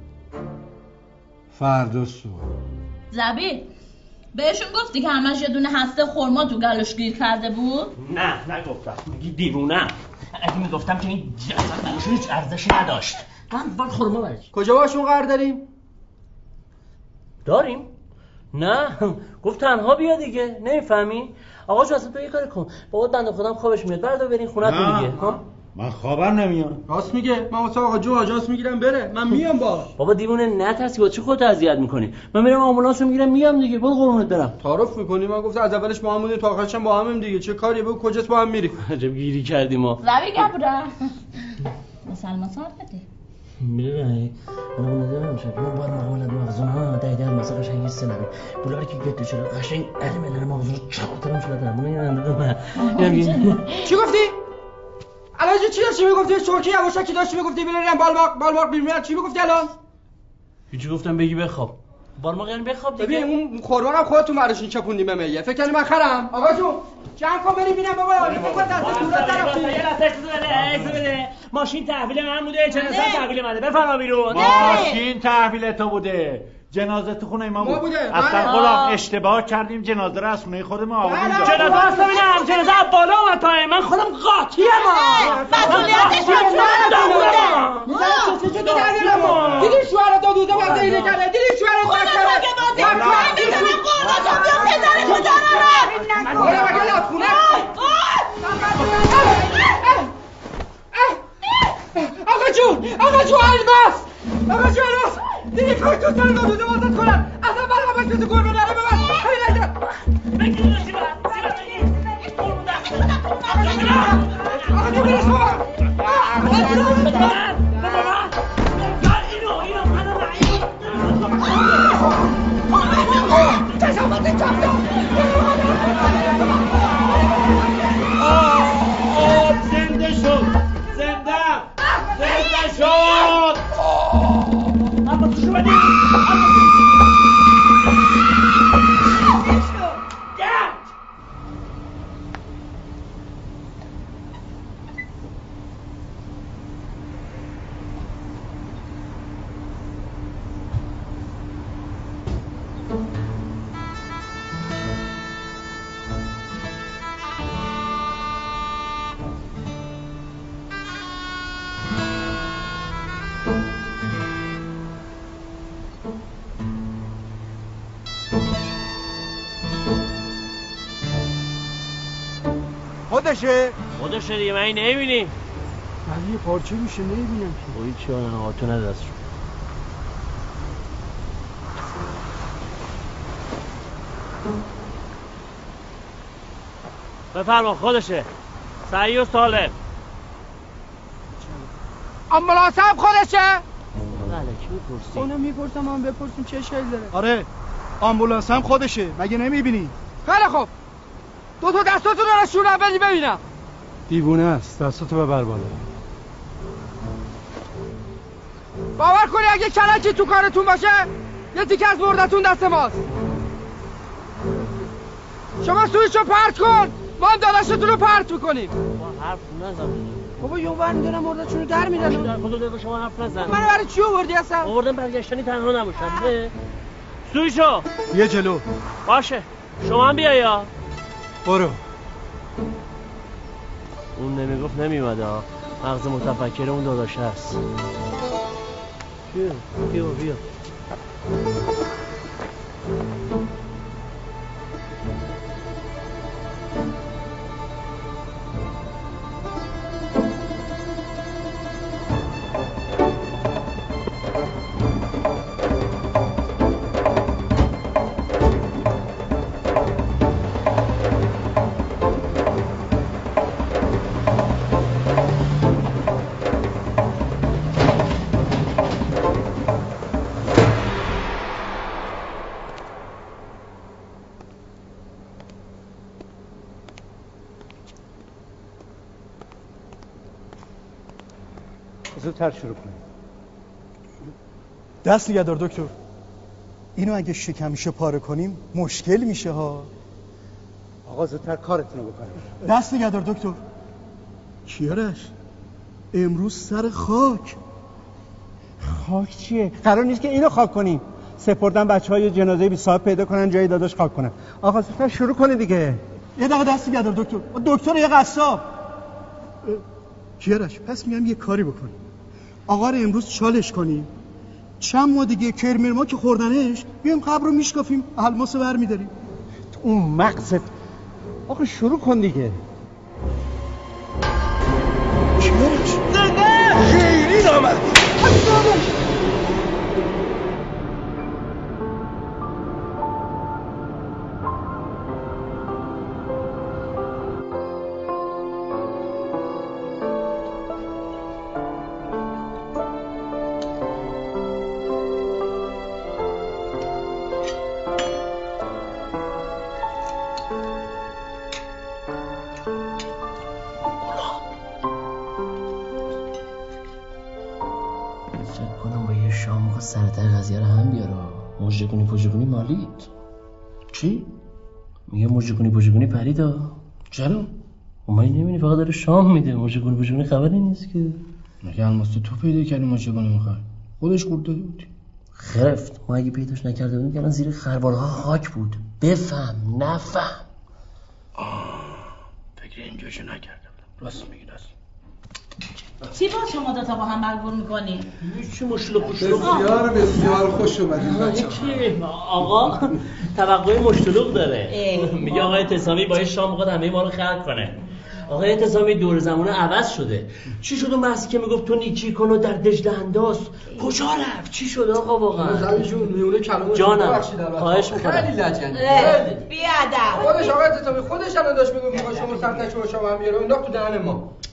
فردا صبح. زبی بهشون گفتی که همش یه دونه هسته خرما تو گلوش گیر کرده بود؟ نه نگفتم. میگی دیوونه. اگه میگفتم که این جسد گلوشون هیچ ارزشی نداشت. باید خرما برش. کجا باشون قرار داریم؟ داریم؟ نه گفت تنها بیا دیگه. نمیفهمی؟ آقا جو اصلا تو یه کاری کن، بابا بنده خودم خوابش میاد، بردار برین خونه‌تون دیگه. ها من خوابم نمیاد. راست میگه. من واسه آقا جو آژانس میگیرم بره. من میام با. بابا دیوونه نترسی، با چی خودت اذیت میکنی؟ من میرم آمبولانسو میگیرم میام دیگه. برو قربونت برم. تعارف میکنی؟ من گفتم از اولش با هم بودیم تا آخرش هم با همیم دیگه. چه کاری بگو کجاست با هم میری؟ عجب گیری کردیم ما. زبی گبره مسلمان صاحب بده میره اون ندارم میشه. من بار معاملات مغزون ها دایدار مساقش هنگی سنمی بولار کی گت شده قشنگ علم مغزون رو چاقترم شده دارم. من چی گفتی؟ الان چی داشتی میگفتی؟ شوکی یواشکی داشتی میگفتی بریم بالماق بیرون. چی میگفتی الان؟ هیچی گفتم بگی بخواب. بالماق یعنی بخواب دیگه. ببین اون خورما هم خودتون براشون چپوندی به میه. فکر کنی من خرم؟ آقا جون جمع کن بریم ببینم بابا. فکر کن دست دورت طرفی. بده. ماشین تحویل من بوده، جنازه تحویل منه. بفرما بیرون. ماشین تحویل تو بوده، جنازه تو خونه ما بوده. اصلا غلام اشتباه کردیم، جنازه رو از خونه خودمون آوردیم. جنازه اصلا ببینم جنازه بالا اومد پایین. من خودم قاطیم. مسئولیتش مسئولیتش دیدی شوهر دو دوزه واسه اینه کرده. دیدی شوهر خودت مگه بازی من بزنم قرآن بیا پدر تو دارم. برو مگه لفونه. آقا جون الماس. آقا جون الماس. دیگه کار تو سر دو دوزه واسه کنن. اصلا برای همش تو گربه داره ببر. همین نجا. بگیر سیبا. زنده شد زنده شد اما تو شما خودشه دیگه، من این نمیبینی؟ من یه پارچه میشه نمیبینم که اوی چی آنه آتو ندست شد. بفرما خودشه، صحیح و سالم. آمبولانس هم خودشه؟ کی میپرسی؟ اونو میپرسم، من بپرسیم چه اشکالی داره؟ آره آمبولانس هم خودشه، مگه نمیبینی؟ خیلی خوب، دو تا دستاتون رو شونه بدی ببینم. دیوونه است، دستاتو ببر بالا. باور کنی اگه کلکی تو کارتون باشه یه تیکه از مردتون دست ماست. شما سویچو پرت کن، ما هم داداشتون رو پرت میکنیم. ما حرف نزن بابا یه اون میدونم مردتون رو در میدن. در خدا دقیقه شما حرف نزن. منو برای چی آوردی اصلا؟ آوردم برگشتنی تنها نباشم. سویچو یه جلو. باشه شما هم بیا یا برو. اون نمیگفت نمیمده ها، مغز متفکر اون داداشه هست. بیا زودتر شروع کنیم. دست نگه دار دکتر. اینو اگه شکمشو پاره کنیم مشکل میشه ها. آقا زودتر کارتون رو بکنیم. دست نگه دار دکتر. کیارش امروز سر خاک. خاک چیه؟ قرار نیست که اینو خاک کنیم. سپردن بچه‌های جنازه 20 صاحب پیدا کنن جای داداش خاک کنن. آقا زودتر شروع کنه دیگه. یه دقیقه دست نگه دار دکتر. دکتر یه قصاب. کیارش پس میگم یه کاری بکنیم. آقا رو امروز چالش کنیم، چند ماه دیگه کرمرما که خوردنش بیایم قبر رو میشکافیم، الماسو برمی‌داریم. اون مغزت آقا شروع کن دیگه. کیارش زنده خیلی نامد. سرطه قضیه رو هم بیاره. مجدگونی پجگونی مالید. چی؟ میگه مجدگونی پجگونی پریدا. چرا؟ اومایی نمیدونی فقط داره شام میده. مجدگونی پجگونی خبری نیست که. مگه الماس تو پیدا کردی مجدگونی میخوای؟ خودش قورت داده بودی. خرفت. ما اگه پیداش نکرده بودیم که الان زیر خربالها خاک بود. بفهم نفهم. فکر اینجاشو نکرده بودم. راست میگی راست. چی با شما دوتا با هم برگور میکنی؟ چی مشلو بسیار بسیار خوش اومدید بچه‌ها. آقا توقع مشتلق داره. میگه آقای اعتصامی با شام میخواد همه ما رو خلق کنه. آقای اعتصامی دور زمانه عوض شده. چی شد اون بحثی که میگفت تو نیکی کن و در دجله انداز؟ کجا رفت؟ چی شد آقا واقعا؟ زمین جون میونه کلمه جانم خواهش میکنم. خیلی لجنی. بی ادب. خودش آقای اعتصامی خودش الان داشت میگفت میخواد شما سمتش رو شما هم بیاره انداخت تو دهن ما.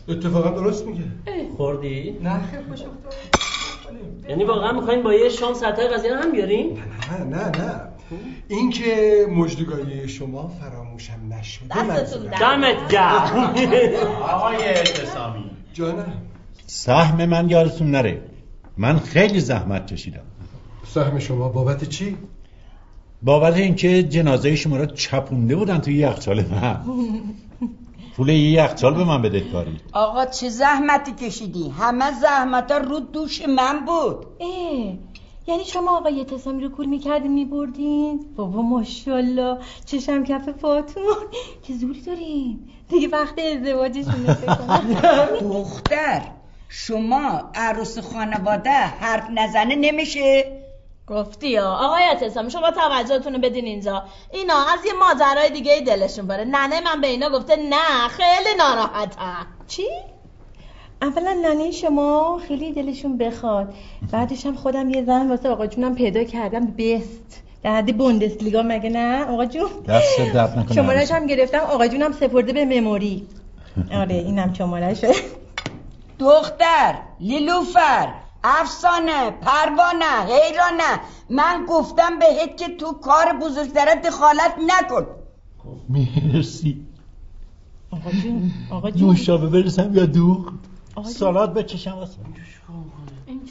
اتفاقا درست میگه. خوردی؟ نه خیلی خوش یعنی واقعا میخواین با یه شام سرتای قضیه هم بیاریم؟ نه این که مژدگانی شما فراموشم نشده. دمت گرم. آقای اعتصامی جانم. سهم من یادتون نره، من خیلی زحمت کشیدم. سهم شما بابت چی؟ بابت اینکه جنازه شما رو چپونده بودن توی یخچال من. پول یه یخچال به من بدهکاری. آقا چه زحمتی کشیدی؟ همه زحمتا رو دوش من بود. یعنی شما آقای اعتصامی رو کول میکردین میبردین؟ بابا ماشاءالله چشم کف پاتون که زوری دارین دیگه وقت ازدواجشون دختر شما عروس خانواده حرف نزنه نمیشه؟ گفتی آقای اعتصامی شما توجهتون رو بدین اینجا. اینا از یه ماجرای دیگه دلشون بره. ننه من به اینا گفته نه خیلی ناراحتم. چی؟ اولا ننه شما خیلی دلشون بخواد، بعدش هم خودم یه زن واسه آقا جونم پیدا کردم بست در حد بوندسلیگا، مگه نه آقا جون؟ دست درد نکنه. شماره‌اش هم گرفتم، آقا جونم سپرده به مموری. آره اینم شماره‌شه. دختر لیلوفر افسانه پروانه حیرانه، من گفتم بهت که تو کار بزرگترت دخالت نکن. مرسی. آقا جون نوشابه برسم یا دوغ؟ سالاد بچشم واسه اینجا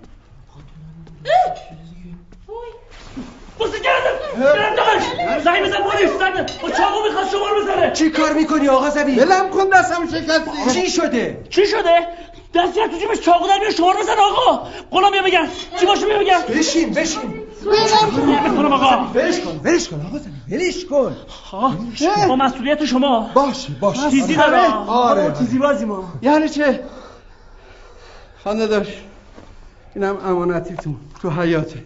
بوسه کردم زنگ بزن پلیس، زنگ با چاقو میخواد شما رو بزنه. چی کار میکنی آقا زبی؟ بلم کن دستم شکستی. چی شده؟ دستی تو جیبش چاقو در بیار شما رو بزن آقا. قولم بیا بگم چی باشه بیا بگم. بشین میکنم آقا. ولش کن آقا زبی، ولش کن. با مسئولیت شما باشه تیزی داره. آره تیزی بازی ما. یعنی چه؟ خانده داشت اینم امانتیتون تو حیاته.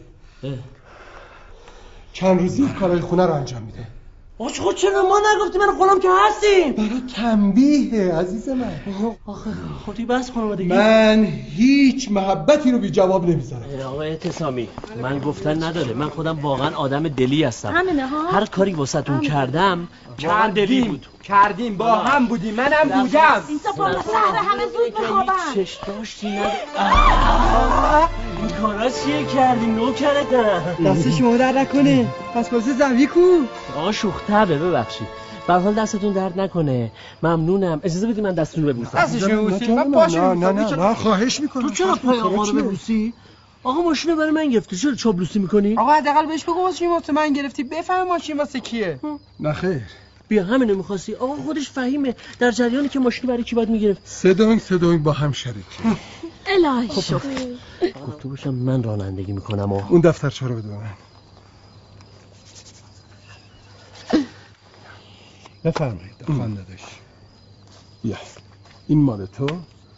چند روزی کارهای خونه رو انجام میده. آخه خود چرا ما نگفتی؟ من خودم که هستیم. برای تنبیه عزیز من. آخه خودی بس خانوادگی. من هیچ محبتی رو بی جواب نمیذارم. آقای اعتصامی من گفتن نداره، من خودم واقعا آدم دلی هستم. همینه ها. هر کاری واسهتون کردم واقعا دلی بود. کردیم با هم بودیم، منم بودم. این تا سهر همه زود میخوابن. چش داشتی نداره. این کارا چیه کردی نوکرتم؟ دست شما درد نکنه. پس واسه زنوی کو؟ آقا شوخ طبعه ببخشید. به هر حال دستتون درد نکنه. ممنونم. اجازه بدید من دستتون رو ببوسم. دستش ببوسید. من پاشو نه خواهش میکنم. تو چرا پای آقا رو ببوسی؟ آقا ماشین برای من گرفتی، چرا چاپلوسی میکنی؟ آقا حداقل بهش بگو ماشین واسه من گرفتی، بفهم ماشین واسه کیه. نه خیر. بیا همینو می‌خواستی. آقا خودش فهیمه در جریانی که ماشین برای کی باید میگرفت. صداین با هم شریک. الهی شکر. گفتو باشم من رانندگی میکنم. اون دفترچه رو بده من. بفرمایید خانده داشت. بیا این مال تو،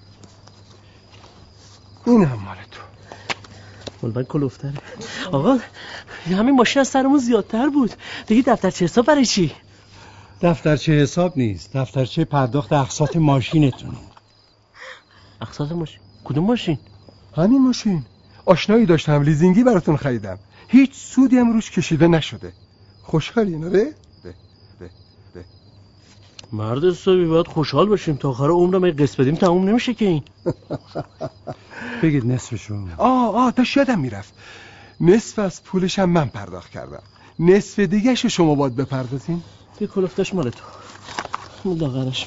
این هم مال تو. مال کلوفتره. آقا همین ماشین از سرمون زیادتر بود دیگه. دفترچه حساب برای چی؟ دفترچه حساب نیست، دفترچه پرداخت اقساط ماشینتون. اقساط ماشین؟ کدوم ماشین؟ همین ماشین. آشنایی داشتم لیزینگی براتون خریدم، هیچ سودی هم روش کشیده نشده. خوشحالی نره؟ مرد حسابی باید خوشحال باشیم، تا آخر عمرم اگه قسط بدیم تموم نمیشه که این. بگید نصفشو. داشت یادم میرفت، نصف از پولش هم من پرداخت کردم، نصف دیگه‌شو شما باید بپردازین. یه کلفتش مال تو. اون لاغرش.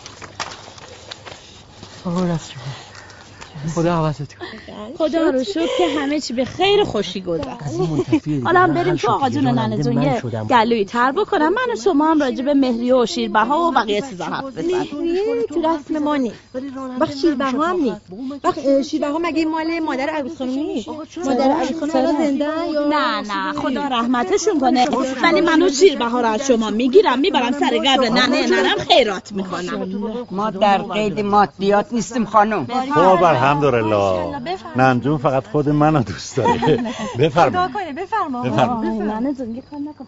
آقا راست خدا حوضت کن. خدا رو شکر که همه چی به خیر خوشی گذشت. حالا هم بریم تو آقا جون و ننه جون یه گلویی تر بکنم. من و شما هم راجع به مهریه و شیربها و بقیه چیزا حرف بزنیم. تو رسم ما نیست. وقت شیربها هم نیست. وقت شیربها مگه مال مادر عروس خانم نیست؟ مادر عروس خانم الان زنده یا نه خدا رحمتشون کنه. ولی منو شیربها رو از شما میگیرم میبرم سر قبر ننم خیرات میکنم. ما در قید مادیات نیستیم خانم. خب الحمدلله. ننجون فقط خود منو دوست داره. بفرما. بفرما. ننه جون یه کار نکن.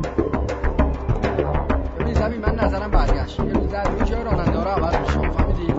ببین زمین من نظرم برگشت. یه روز روی جای راننده رو عوض میشه. فهمیدی؟